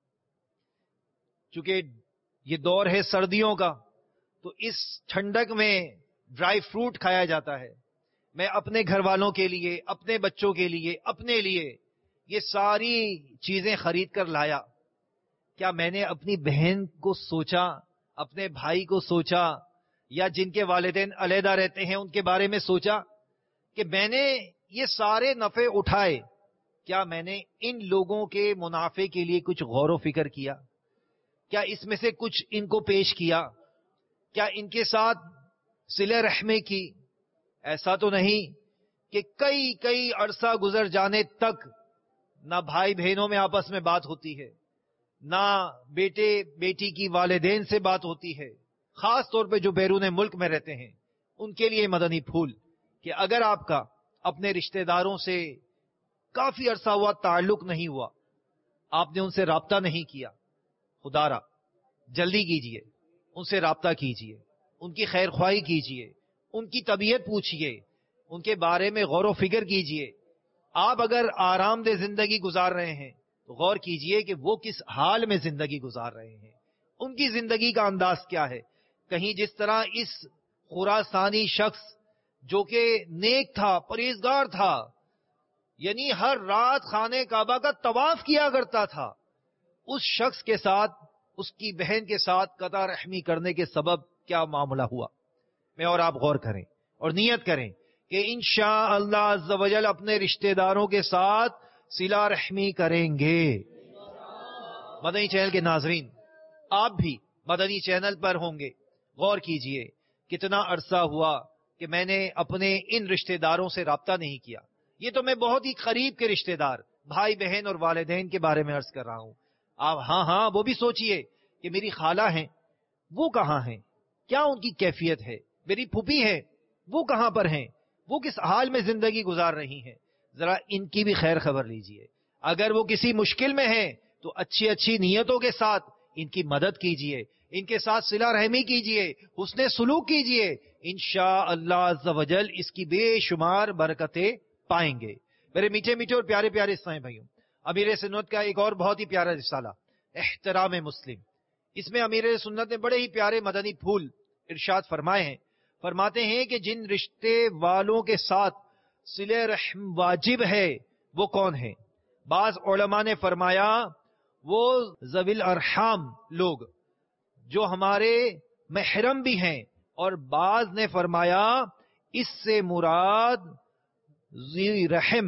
چونکہ یہ دور ہے سردیوں کا تو اس ٹھنڈک میں ڈرائی فروٹ کھایا جاتا ہے. میں اپنے گھر والوں کے لیے، اپنے بچوں کے لیے، اپنے لیے یہ ساری چیزیں خرید کر لایا. کیا میں نے اپنی بہن کو سوچا، اپنے بھائی کو سوچا، یا جن کے والدین علیحدہ رہتے ہیں ان کے بارے میں سوچا کہ میں نے یہ سارے نفع اٹھائے، کیا میں نے ان لوگوں کے منافع کے لیے کچھ غور و فکر کیا؟ کیا اس میں سے کچھ ان کو پیش کیا؟ کیا ان کے ساتھ صلہ رحمی کی؟ ایسا تو نہیں کہ کئی عرصہ گزر جانے تک نہ بھائی بہنوں میں آپس میں بات ہوتی ہے، نہ بیٹے بیٹی کی والدین سے بات ہوتی ہے. خاص طور پہ جو بیرون ملک میں رہتے ہیں ان کے لیے مدنی پھول کہ اگر آپ کا اپنے رشتہ داروں سے کافی عرصہ ہوا تعلق نہیں ہوا، آپ نے ان سے رابطہ نہیں کیا، خدا را جلدی کیجئے، ان سے رابطہ کیجئے، ان کی خیر خواہی کیجئے، ان کی طبیعت پوچھئے، ان کے بارے میں غور و فکر کیجئے. آپ اگر آرام دہ زندگی گزار رہے ہیں تو غور کیجئے کہ وہ کس حال میں زندگی گزار رہے ہیں، ان کی زندگی کا انداز کیا ہے. کہیں جس طرح اس خراسانی شخص جو کہ نیک تھا، پرہیزگار تھا، یعنی ہر رات خانہ کعبہ کا طواف کیا کرتا تھا، اس شخص کے ساتھ، اس کی بہن کے ساتھ قطع رحمی کرنے کے سبب کیا معاملہ ہوا؟ میں اور آپ غور کریں اور نیت کریں کہ انشاءاللہ عز و جل اپنے رشتہ داروں کے ساتھ صلہ رحمی کریں گے۔ مدنی چینل کے ناظرین، آپ بھی مدنی چینل پر ہوں گے، غور کیجئے کتنا عرصہ ہوا کہ میں نے اپنے ان رشتہ داروں سے رابطہ نہیں کیا۔ یہ تو میں بہت ہی قریب کے رشتہ دار، بھائی بہن اور والدین کے بارے میں عرض کر رہا ہوں۔ آپ ہاں وہ بھی سوچئے کہ میری خالہ ہیں، وہ کہاں ہیں، کیا ان کی کیفیت ہے؟ میری پھوپھی ہے، وہ کہاں پر ہیں، وہ کس حال میں زندگی گزار رہی ہیں؟ ذرا ان کی بھی خیر خبر لیجئے۔ اگر وہ کسی مشکل میں ہیں تو اچھی اچھی نیتوں کے ساتھ ان کی مدد کیجئے، ان کے ساتھ صلہ رحمی کیجئے، حسن سلوک کیجئے، انشاءاللہ عز و جل اس کی بے شمار برکتیں پائیں گے۔ میرے میٹھے میٹھے اور پیارے پیارے اسلامی بھائیوں، امیر سنت کا ایک اور بہت ہی پیارا رسالہ احترام مسلم، اس میں امیر سنت نے بڑے ہی پیارے مدنی پھول ارشاد فرمائے ہیں۔ فرماتے ہیں کہ جن رشتے والوں کے ساتھ صلہ رحم واجب ہے وہ کون ہیں؟ بعض علماء نے فرمایا وہ ذوی الارحام لوگ جو ہمارے محرم بھی ہیں، اور بعض نے فرمایا اس سے مراد ذی رحم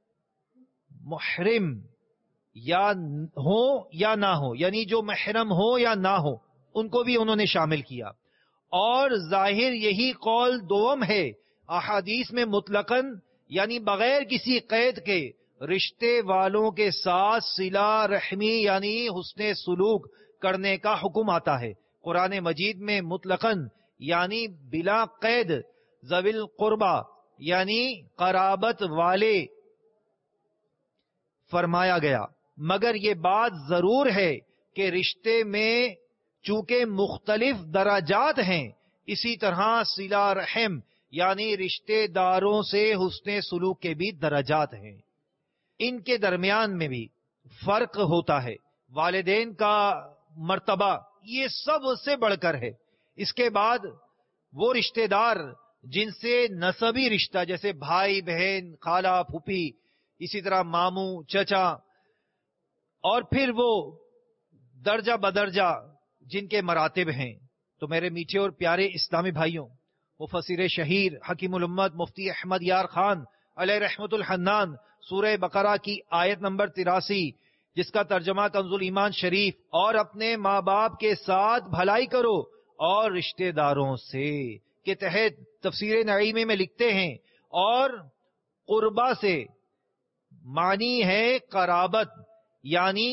محرم یا ہو یا نہ ہو، یعنی جو محرم ہو یا نہ ہو ان کو بھی انہوں نے شامل کیا۔ اور ظاہر یہی قول دوم ہے، احادیث میں مطلقاً یعنی بغیر کسی قید کے رشتے والوں کے ساتھ صلہ رحمی یعنی حسن سلوک کرنے کا حکم آتا ہے۔ قرآن مجید میں مطلقاً یعنی بلا قید ذوی القربہ یعنی قرابت والے فرمایا گیا، مگر یہ بات ضرور ہے کہ رشتے میں چونکہ مختلف درجات ہیں، اسی طرح صلہ رحم یعنی رشتے داروں سے حسن سلوک کے بھی درجات ہیں، ان کے درمیان میں بھی فرق ہوتا ہے۔ والدین کا مرتبہ یہ سب سے بڑھ کر ہے، اس کے بعد وہ رشتے دار جن سے نسبی رشتہ جیسے بھائی بہن، خالہ پھوپھی، اسی طرح ماموں چچا، اور پھر وہ درجہ بدرجہ جن کے مراتب ہیں۔ تو میرے میٹھے اور پیارے اسلامی بھائیوں، مفسر شہیر حکیم الامت مفتی احمد یار خان علیہ رحمت الحنان سورہ بقرہ کی آیت نمبر 83 جس کا ترجمہ کنز الایمان شریف، اور اپنے ماں باپ کے ساتھ بھلائی کرو اور رشتہ داروں سے کے تحت تفسیر نعیمی میں لکھتے ہیں، اور قربا سے معنی ہے قرابت، یعنی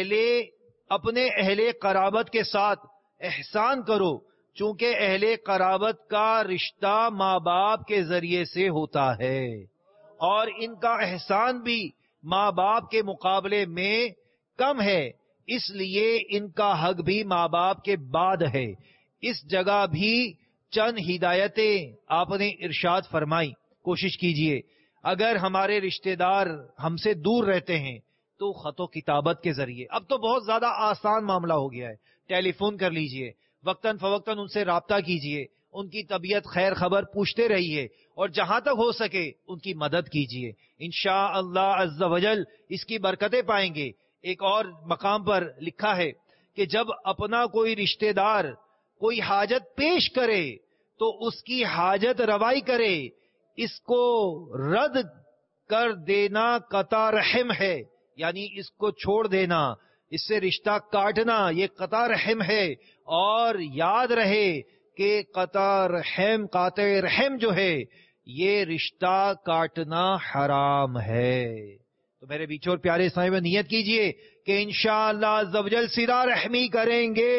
اپنے اہل قرابت کے ساتھ احسان کرو، چونکہ اہل قرابت کا رشتہ ماں باپ کے ذریعے سے ہوتا ہے، اور ان کا احسان بھی ماں باپ کے مقابلے میں کم ہے، اس لیے ان کا حق بھی ماں باپ کے بعد ہے۔ اس جگہ بھی چند ہدایتیں آپ نے ارشاد فرمائی، کوشش کیجئے اگر ہمارے رشتہ دار ہم سے دور رہتے ہیں تو خط و کتابت کے ذریعے، اب تو بہت زیادہ آسان معاملہ ہو گیا ہے، ٹیلی فون کر لیجئے، وقتاً فوقتاً ان سے رابطہ کیجئے، ان کی طبیعت خیر خبر پوچھتے رہیے، اور جہاں تک ہو سکے ان کی مدد کیجئے، انشاءاللہ عز و جل اس کی برکتیں پائیں گے۔ ایک اور مقام پر لکھا ہے کہ جب اپنا کوئی رشتہ دار کوئی حاجت پیش کرے تو اس کی حاجت روائی کرے، اس کو رد کر دینا قطع رحم ہے، یعنی اس کو چھوڑ دینا، اس سے رشتہ کاٹنا یہ قطع رحم ہے، اور یاد رہے کہ قطع رحم جو ہے یہ رشتہ کاٹنا حرام ہے۔ تو میرے بیچ اور پیارے صاحب نیت کیجئے کہ انشاءاللہ عز و جل صلہ رحمی کریں گے،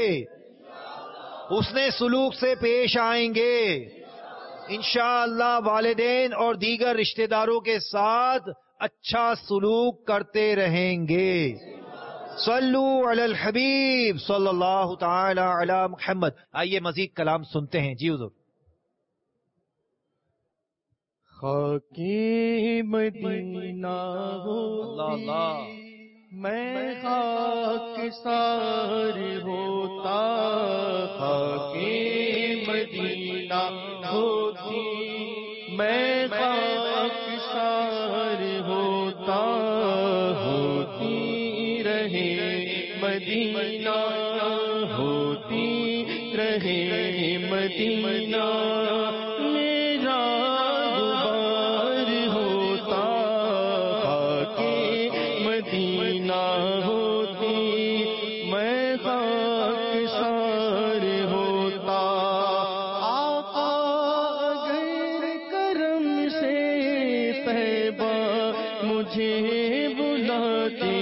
حسن سلوک سے پیش آئیں گے، انشاءاللہ والدین اور دیگر رشتہ داروں کے ساتھ اچھا سلوک کرتے رہیں گے۔ صلو علی الحبیب صلی اللہ تعالی علی محمد۔ آئیے مزید کلام سنتے ہیں۔ جی حضور۔ خاکی مدینہ اللہ اللہ۔ میں خاک سار ہوتا خاک مدینہ ہوتی، میں خاک سار ہوتا ہوتی رہے مدینہ، ہوتی رہے مدینہ، میرا غبار ہوتا خاک مدینہ ہوتی، میں خاک سار ہوتا۔ آقا اگر کرم سے طیبہ مجھے بلاتے،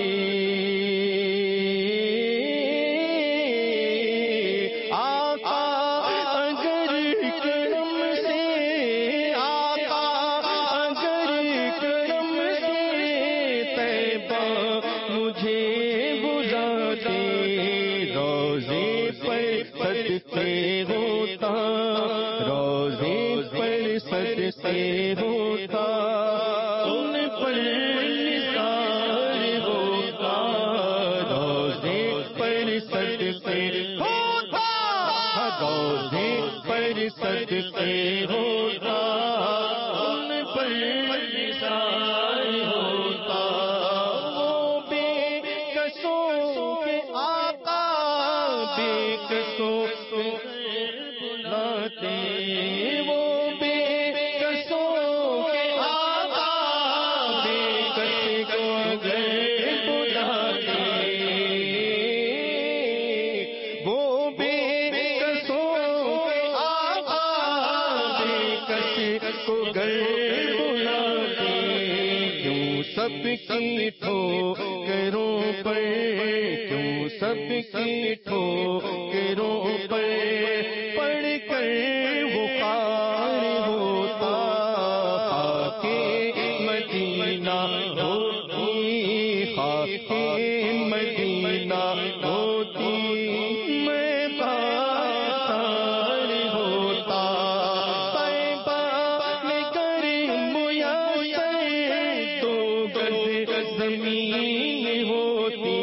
صدقے ہوتا روزے پر صدقے ہوتا، ان پر نثار ہوتا، روزے پر صدقے ہوتا، روزے پر صدقے ہوتا، ان پر نثار ہوتا، وہ بے کسوں کے آقا بے کسوں بلاتے، وہ بے کسوں کے آقا بے کس کو اگر بلاتے، وہ بے کسوں کے آقا بے کس کو اگر بلاتے، کیوں سب کی ٹھوکروں پر، کیوں سب کی ٹھوکروں پر پڑھ کر وہ خار ہوتا خاک مدینہ ہوتی، خاک مدینہ ہوتی، میں بازار ہوتا، طیبہ میں گرم میسر تو گز زمین ہوتی،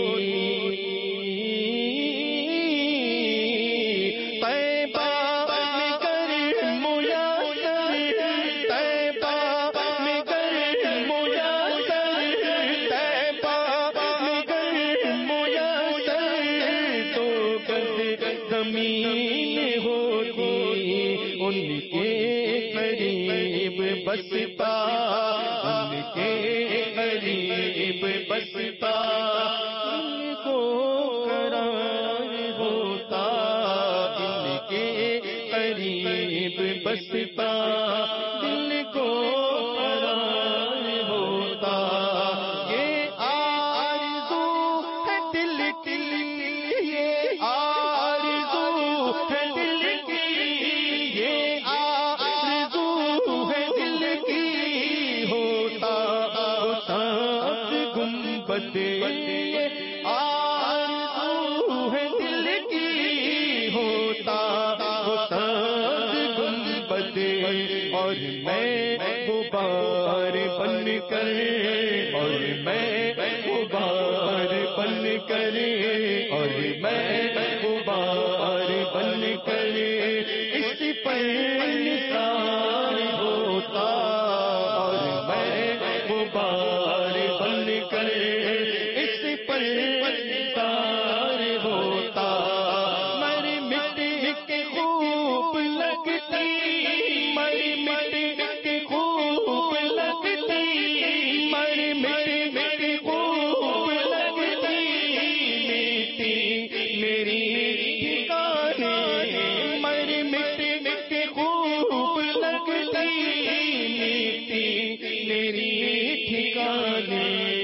زمین ہوتی، ان کے قریب بستا، ان کے قریب بستا، ان کو قرار ہوتا، ان کے قریب بستا، دل کو قرار ہوتا، یہ آرزو ہے دل کی، یہ آرزو ہے دل کی، یہ آرزو ہے دل کی، ہوتا ہوتا گنبد، یہ آرزو ہے دل کی، ہوتا ہوتا گنبد، اور میں غبار بن کر، اور میں غبار بن کر، اور میں غبار بن کر اس پر نثار ہوتا، اور میں غبار بن کر اس پر نثار ہوتا، مر مٹ کے خوب لگتی، مر مٹ کے خوب لگتی، مر مٹ کے خوب لگتی، میٹی میری ٹھکانے، مر مٹ کے خوب لگتی، میٹی میری ٹھکانے۔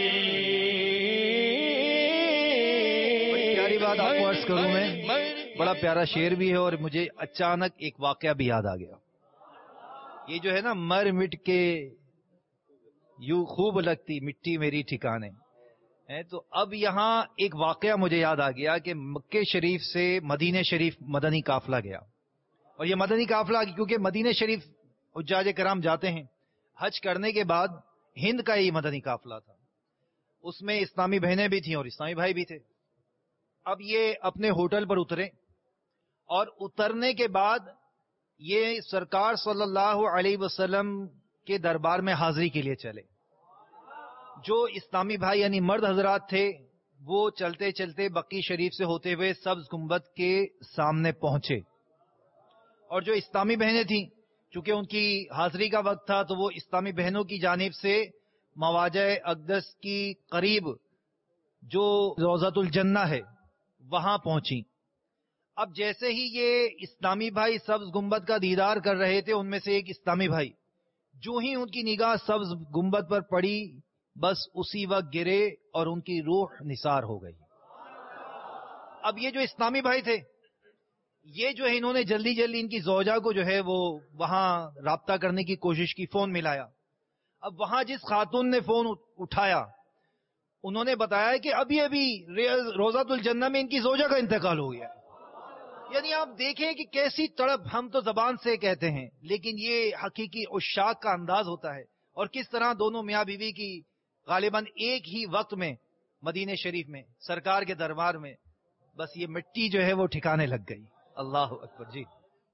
پیاری بات آپ کو عرض کروں میں، بڑا پیارا شعر بھی ہے، اور مجھے اچانک ایک واقعہ بھی یاد آ گیا۔ یہ جو ہے نا، مر مٹ کے یوں خوب لگتی مٹی میری ٹھکانے، تو اب یہاں ایک واقعہ مجھے یاد آ گیا کہ مکے شریف سے مدینہ شریف مدنی قافلہ گیا، اور یہ مدنی قافلہ کیونکہ مدینہ شریف حجاج کرام جاتے ہیں حج کرنے کے بعد، ہند کا یہ مدنی قافلہ تھا۔ اس میں اسلامی بہنیں بھی تھیں اور اسلامی بھائی بھی تھے. اب یہ اپنے ہوٹل پر اترے اور اترنے کے بعد یہ سرکار صلی اللہ علیہ وسلم کے دربار میں حاضری کے لیے چلے. جو اسلامی بھائی یعنی مرد حضرات تھے وہ چلتے چلتے بقی شریف سے ہوتے ہوئے سبز گنبد کے سامنے پہنچے، اور جو اسلامی بہنیں تھیں چونکہ ان کی حاضری کا وقت تھا تو وہ اسلامی بہنوں کی جانب سے مواجہ اقدس کی قریب جو روضۃ الجنہ ہے وہاں پہنچی. اب جیسے ہی یہ اسلامی بھائی سبز گنبد کا دیدار کر رہے تھے، ان میں سے ایک اسلامی بھائی جو ہی ان کی نگاہ سبز گنبد پر پڑی بس اسی وقت گرے اور ان کی روح نثار ہو گئی. اب یہ جو اسلامی بھائی تھے یہ جو ہے انہوں نے جلدی جلدی ان کی زوجہ کو جو ہے وہ وہاں رابطہ کرنے کی کوشش کی، فون ملایا. اب وہاں جس خاتون نے فون اٹھایا انہوں نے بتایا کہ ابھی روضۃ الجنہ میں ان کی زوجہ کا انتقال ہو گیا. یعنی آپ دیکھیں کہ کیسی تڑپ، ہم تو زبان سے کہتے ہیں لیکن یہ حقیقی عشاق کا انداز ہوتا ہے، اور کس طرح دونوں میاں بیوی کی غالباً ایک ہی وقت میں مدینہ شریف میں سرکار کے دربار میں بس یہ مٹی جو ہے وہ ٹھکانے لگ گئی. اللہ اکبر. جی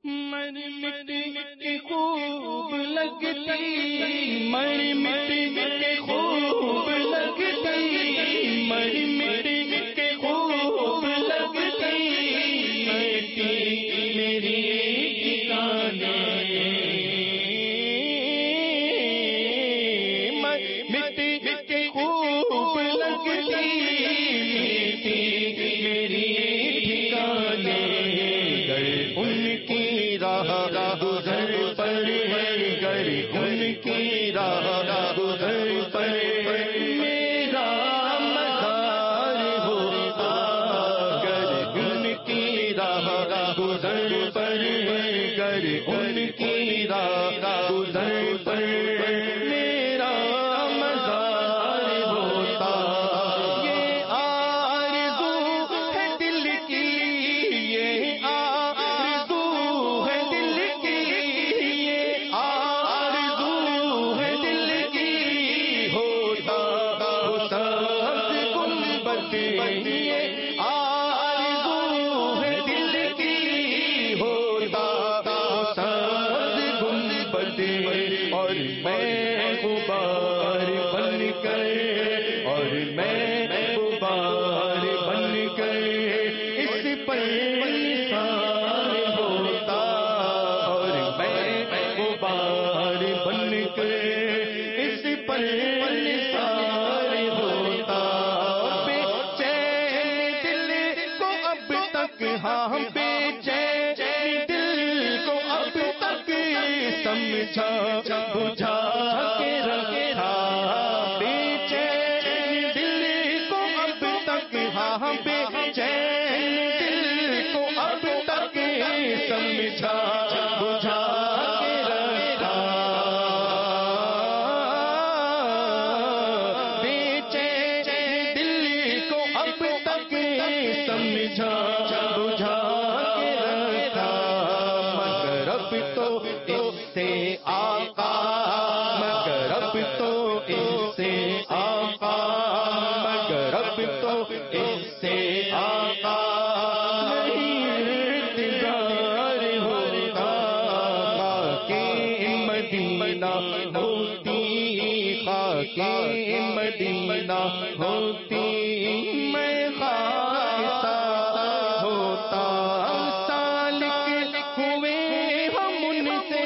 مٹی خوب لگتی، مٹی خوب لگتی، مٹی خوب لگتی، مٹی میری ٹھکانے، مٹی خوب لگتی، مٹی میری ٹھکانے، ان کی راہ گزر پر گر، ان کی راہ گزر پر میرا مزار ہوتا، گر ان کی راہ گزر پر گر ان کی راہ گزر پر میرا مزار ہوتا. یہ آرزو ہے دل کی، یہ آرزو ہے دل کی، یہ آرزو ہے دل کی، ہوتا سبز گنبد، یہ آرزو ہے دل کی، ہوتا سبز گنبد، اور میں غبار بن کر، اور میں غبار بن کر اس پر نثار ہوتا، اور میں غبار بن کر اس پر نثار ہوتا. بے چین دل کو اب تک، ہاں بے چین دل کو اب تک سمجھا بجھا کے رکھا، بے چین دل کو اب تک، ہاں بے چین دل کو اب تک سمجھا بجھا کے رکھا، بے چین دل کو اب تک سمجھا بجھا کے رکھا. مگر اب تو اس سے آقا، مگر اب تو اس سے آقا، مگر اب تو اس سے آقا نہیں انتظار ہوتا. خاکِ مدینہ ہوتی، خاکِ مدینہ ہوتی، میں خاکسار ہوتا. سالک ہوئے ہم ان سے،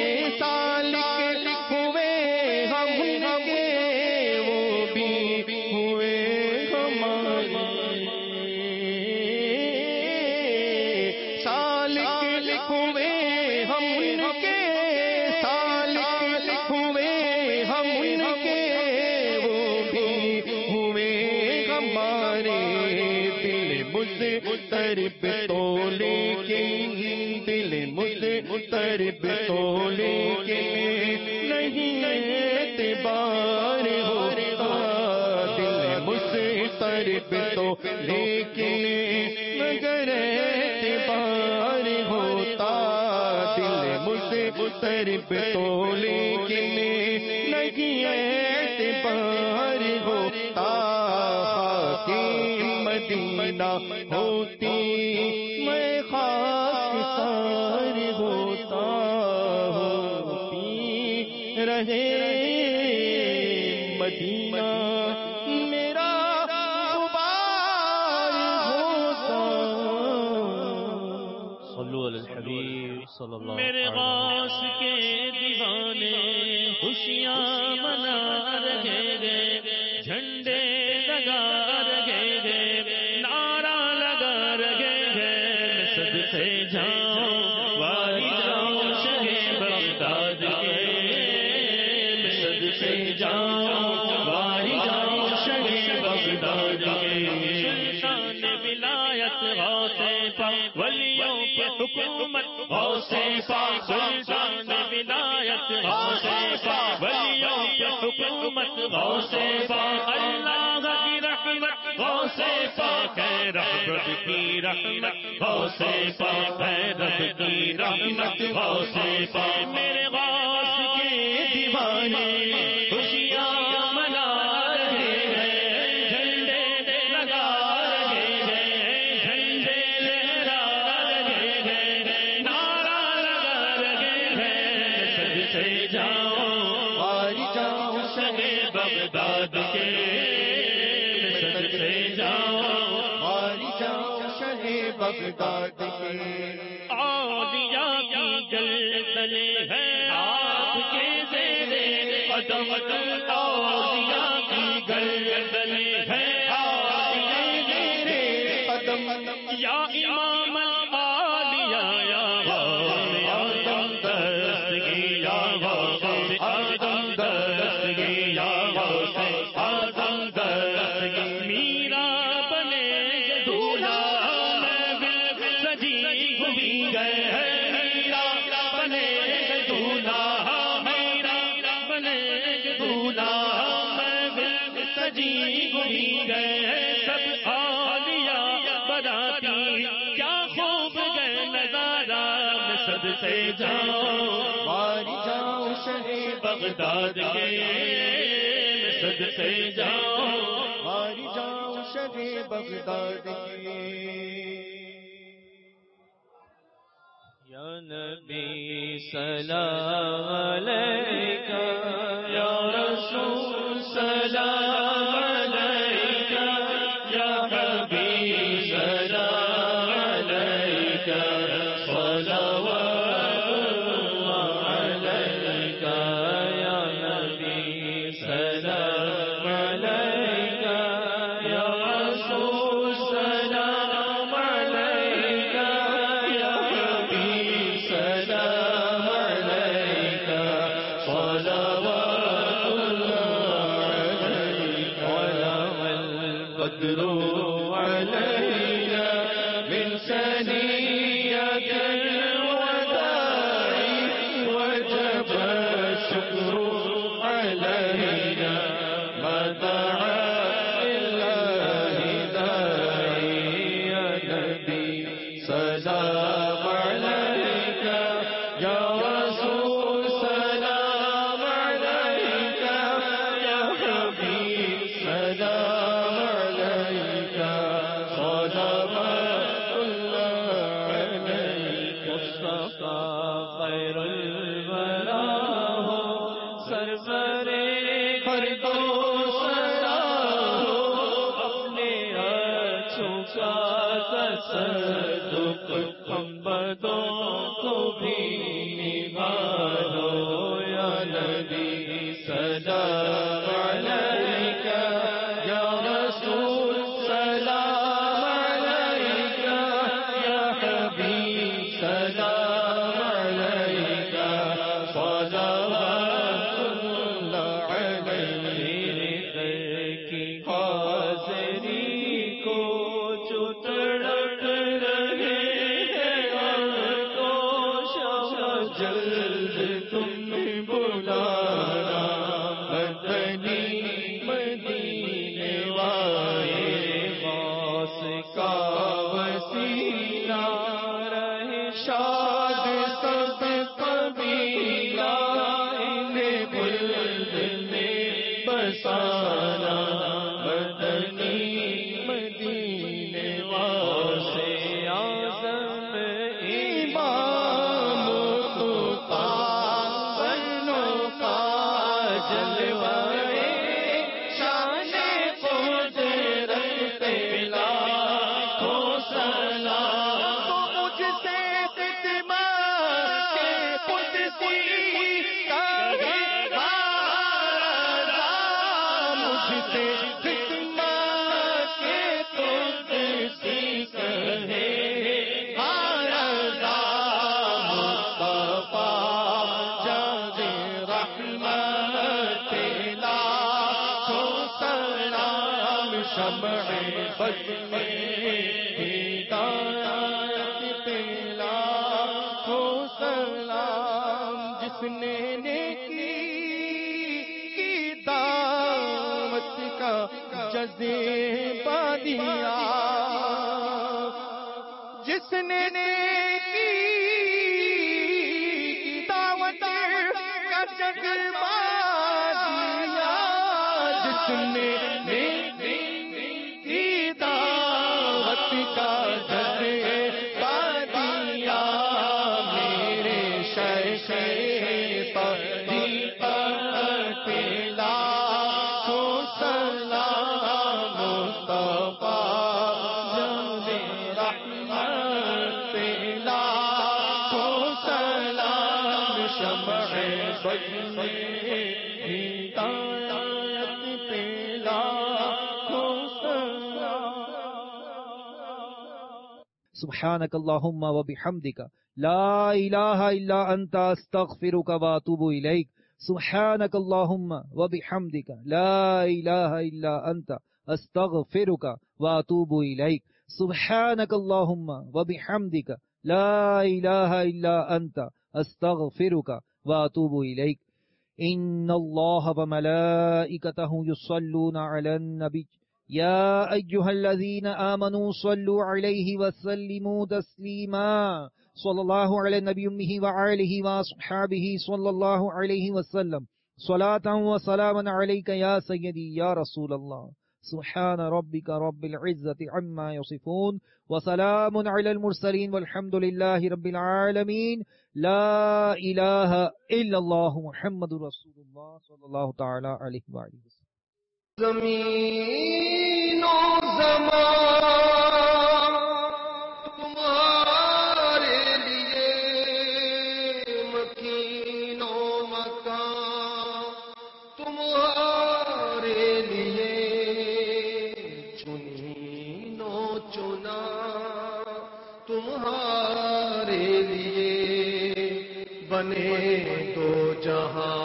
سالک ہوئے ہم ان کے، وہ بھی ہوئے ہمارے. سالک ہوئے ہم ان کے، سالک ہوئے ہم ان کے، وہ بھی ہوئے ہمارے. دل مضطرب تو لیکن، دل مضطرب تو لیکن نہیں اعتبار ہوتا، دل مضطرب تو لیکن مگر اعتبار ہوتا، دل مضطرب تو لیکن نہیں اعتبار ہوتا. مدینہ ہوتی میں خاک سار ہوتا ہوتی رہے مدینہ میرا غبار ہوتا. صلو علی الحبیب صلی اللہ میرے غوث کے دیوانے خوشیاں منا رہے گے، جھنڈے لگا رہے گے، نعرہ لگا رہے گے. میں سب سے جاؤں واری جاؤں شہے بغداد کے، میں سب سے جاؤں واری جاؤں شہے بغداد کے. شان ولایت غوث پاک ولیوں پہ حکومت غوث پاک، سلطان ولایت غوث پاک ولیوں پہ حکومت غوث پاک. اللہ کی رحمت غوث پاک ہے، رحمت کی رحمت غوث پاک ہے، رب کی رحمت غوث پاک. میرے غوث کے دیوانے خوشیاں منا رہے ہیں، جھنڈے لگا رہے ہیں، جھنڈے لہرا رہے ہیں، نعرہ لگا رہے ہیں. سب سے جاؤں واری جاؤں شہے بغداد کے، سب سے جاؤں واری جاؤں شہے بغداد کے. اولیاء کی گردن ہے آپ کے زیر قدم، اولیاء کی گردن ہے آپ کے زیر قدم یا امام الاولیاء یا غوث آدم دستگی، یا غوث آدم دستگی، یا غوث آدم دستگی. میرا بنے دولہا محفل سجی ہوئی گئے ہیں، میرا بنے دولہا، میرا بنے دولہا محفل سجی ہوئی گئے ہیں. سب اولیاء براتی کیا خوب گئے نظارہ. میں سب سے جاؤں واری جاؤں شہے بغداد کے، میں سب سے جاؤں واری جاؤں شہے بغداد کے. یا نبی سلام علیکہ، یا رسول سلام علیکہ، یا حبیب سلام علیکہ، صلوات اللہ علیکہ. یا نبی سلام علیکہ، یا رسول سلام علیکہ، یا حبیب سلام علیکہ، صلوات اللہ علیکہ. ولم البدر علینا من ثنیۃ الوداع، وجب الشکر علینا ما دعا للہ داعی. یا نبی سلام علیکہ، یا رسول سلام علیکہ، یا حبیب سلام علیکہ، صلوات اللہ علیکہ. مصطفیٰ خیر الورا ہو، سرور ہر دو سرا ہو، اپنے اچھوں کا تصدق ہم بدوں کو بھی نبھالو. یا نبی سلام علیکہ، یا رسول سلام علیکہ، یا حبیب سلام علیکہ، صلوات اللہ علیہ. در کی حاضری کو جو تڑپ رہے ہیں تو شب جلد تم بلانا. مدنی مدینے والے غوث کا وسیلہ رہے شاد سب قبیلہ، انہیں بلد میں بسانا. مدنی مدینے شمع بز میں ہدایت پہ لاکھوں سلام، جس نے نیکی کی دعوت کا جذبہ دیا، جس نے نیکی کی دعوت کا جذبہ دیا، جس نے نیکی کی دعوت کا جذبہ دیا، میرے شیخ طریقت پہ لاکھوں سلام، مصطفیٰ جان رحمت پہ لاکھوں سلام، شمع بز میں ہدایت پہ لاکھوں سلام۔ سبحانك اللهم وبحمدك لا إله إلا أنت أستغفرك وأتوب إليك. سبحانك اللهم وبحمدك لا إله إلا أنت أستغفرك وأتوب إليك. سبحانك اللهم وبحمدك لا إله إلا أنت أستغفرك وأتوب إليك. إن الله وملائكته يصلون على النبي يا أيها الذين آمنوا صلوا عليه وسلموا تسليما. صلى الله على النبي أمه وآله وأصحابه صلى الله عليه وسلم. صلاة وسلاما عليك يا سيدي يا رسول الله. سبحان ربك رب العزة عما يصفون وسلام على المرسلين والحمد لله رب العالمين. لا إله إلا الله محمد رسول الله صلى الله تعالى عليه وآله وسلم. زمین و زمان تمہارے لیے، مکین و مکان تمہارے لیے، چنین و چنا تمہارے لیے، بنے دو جہاں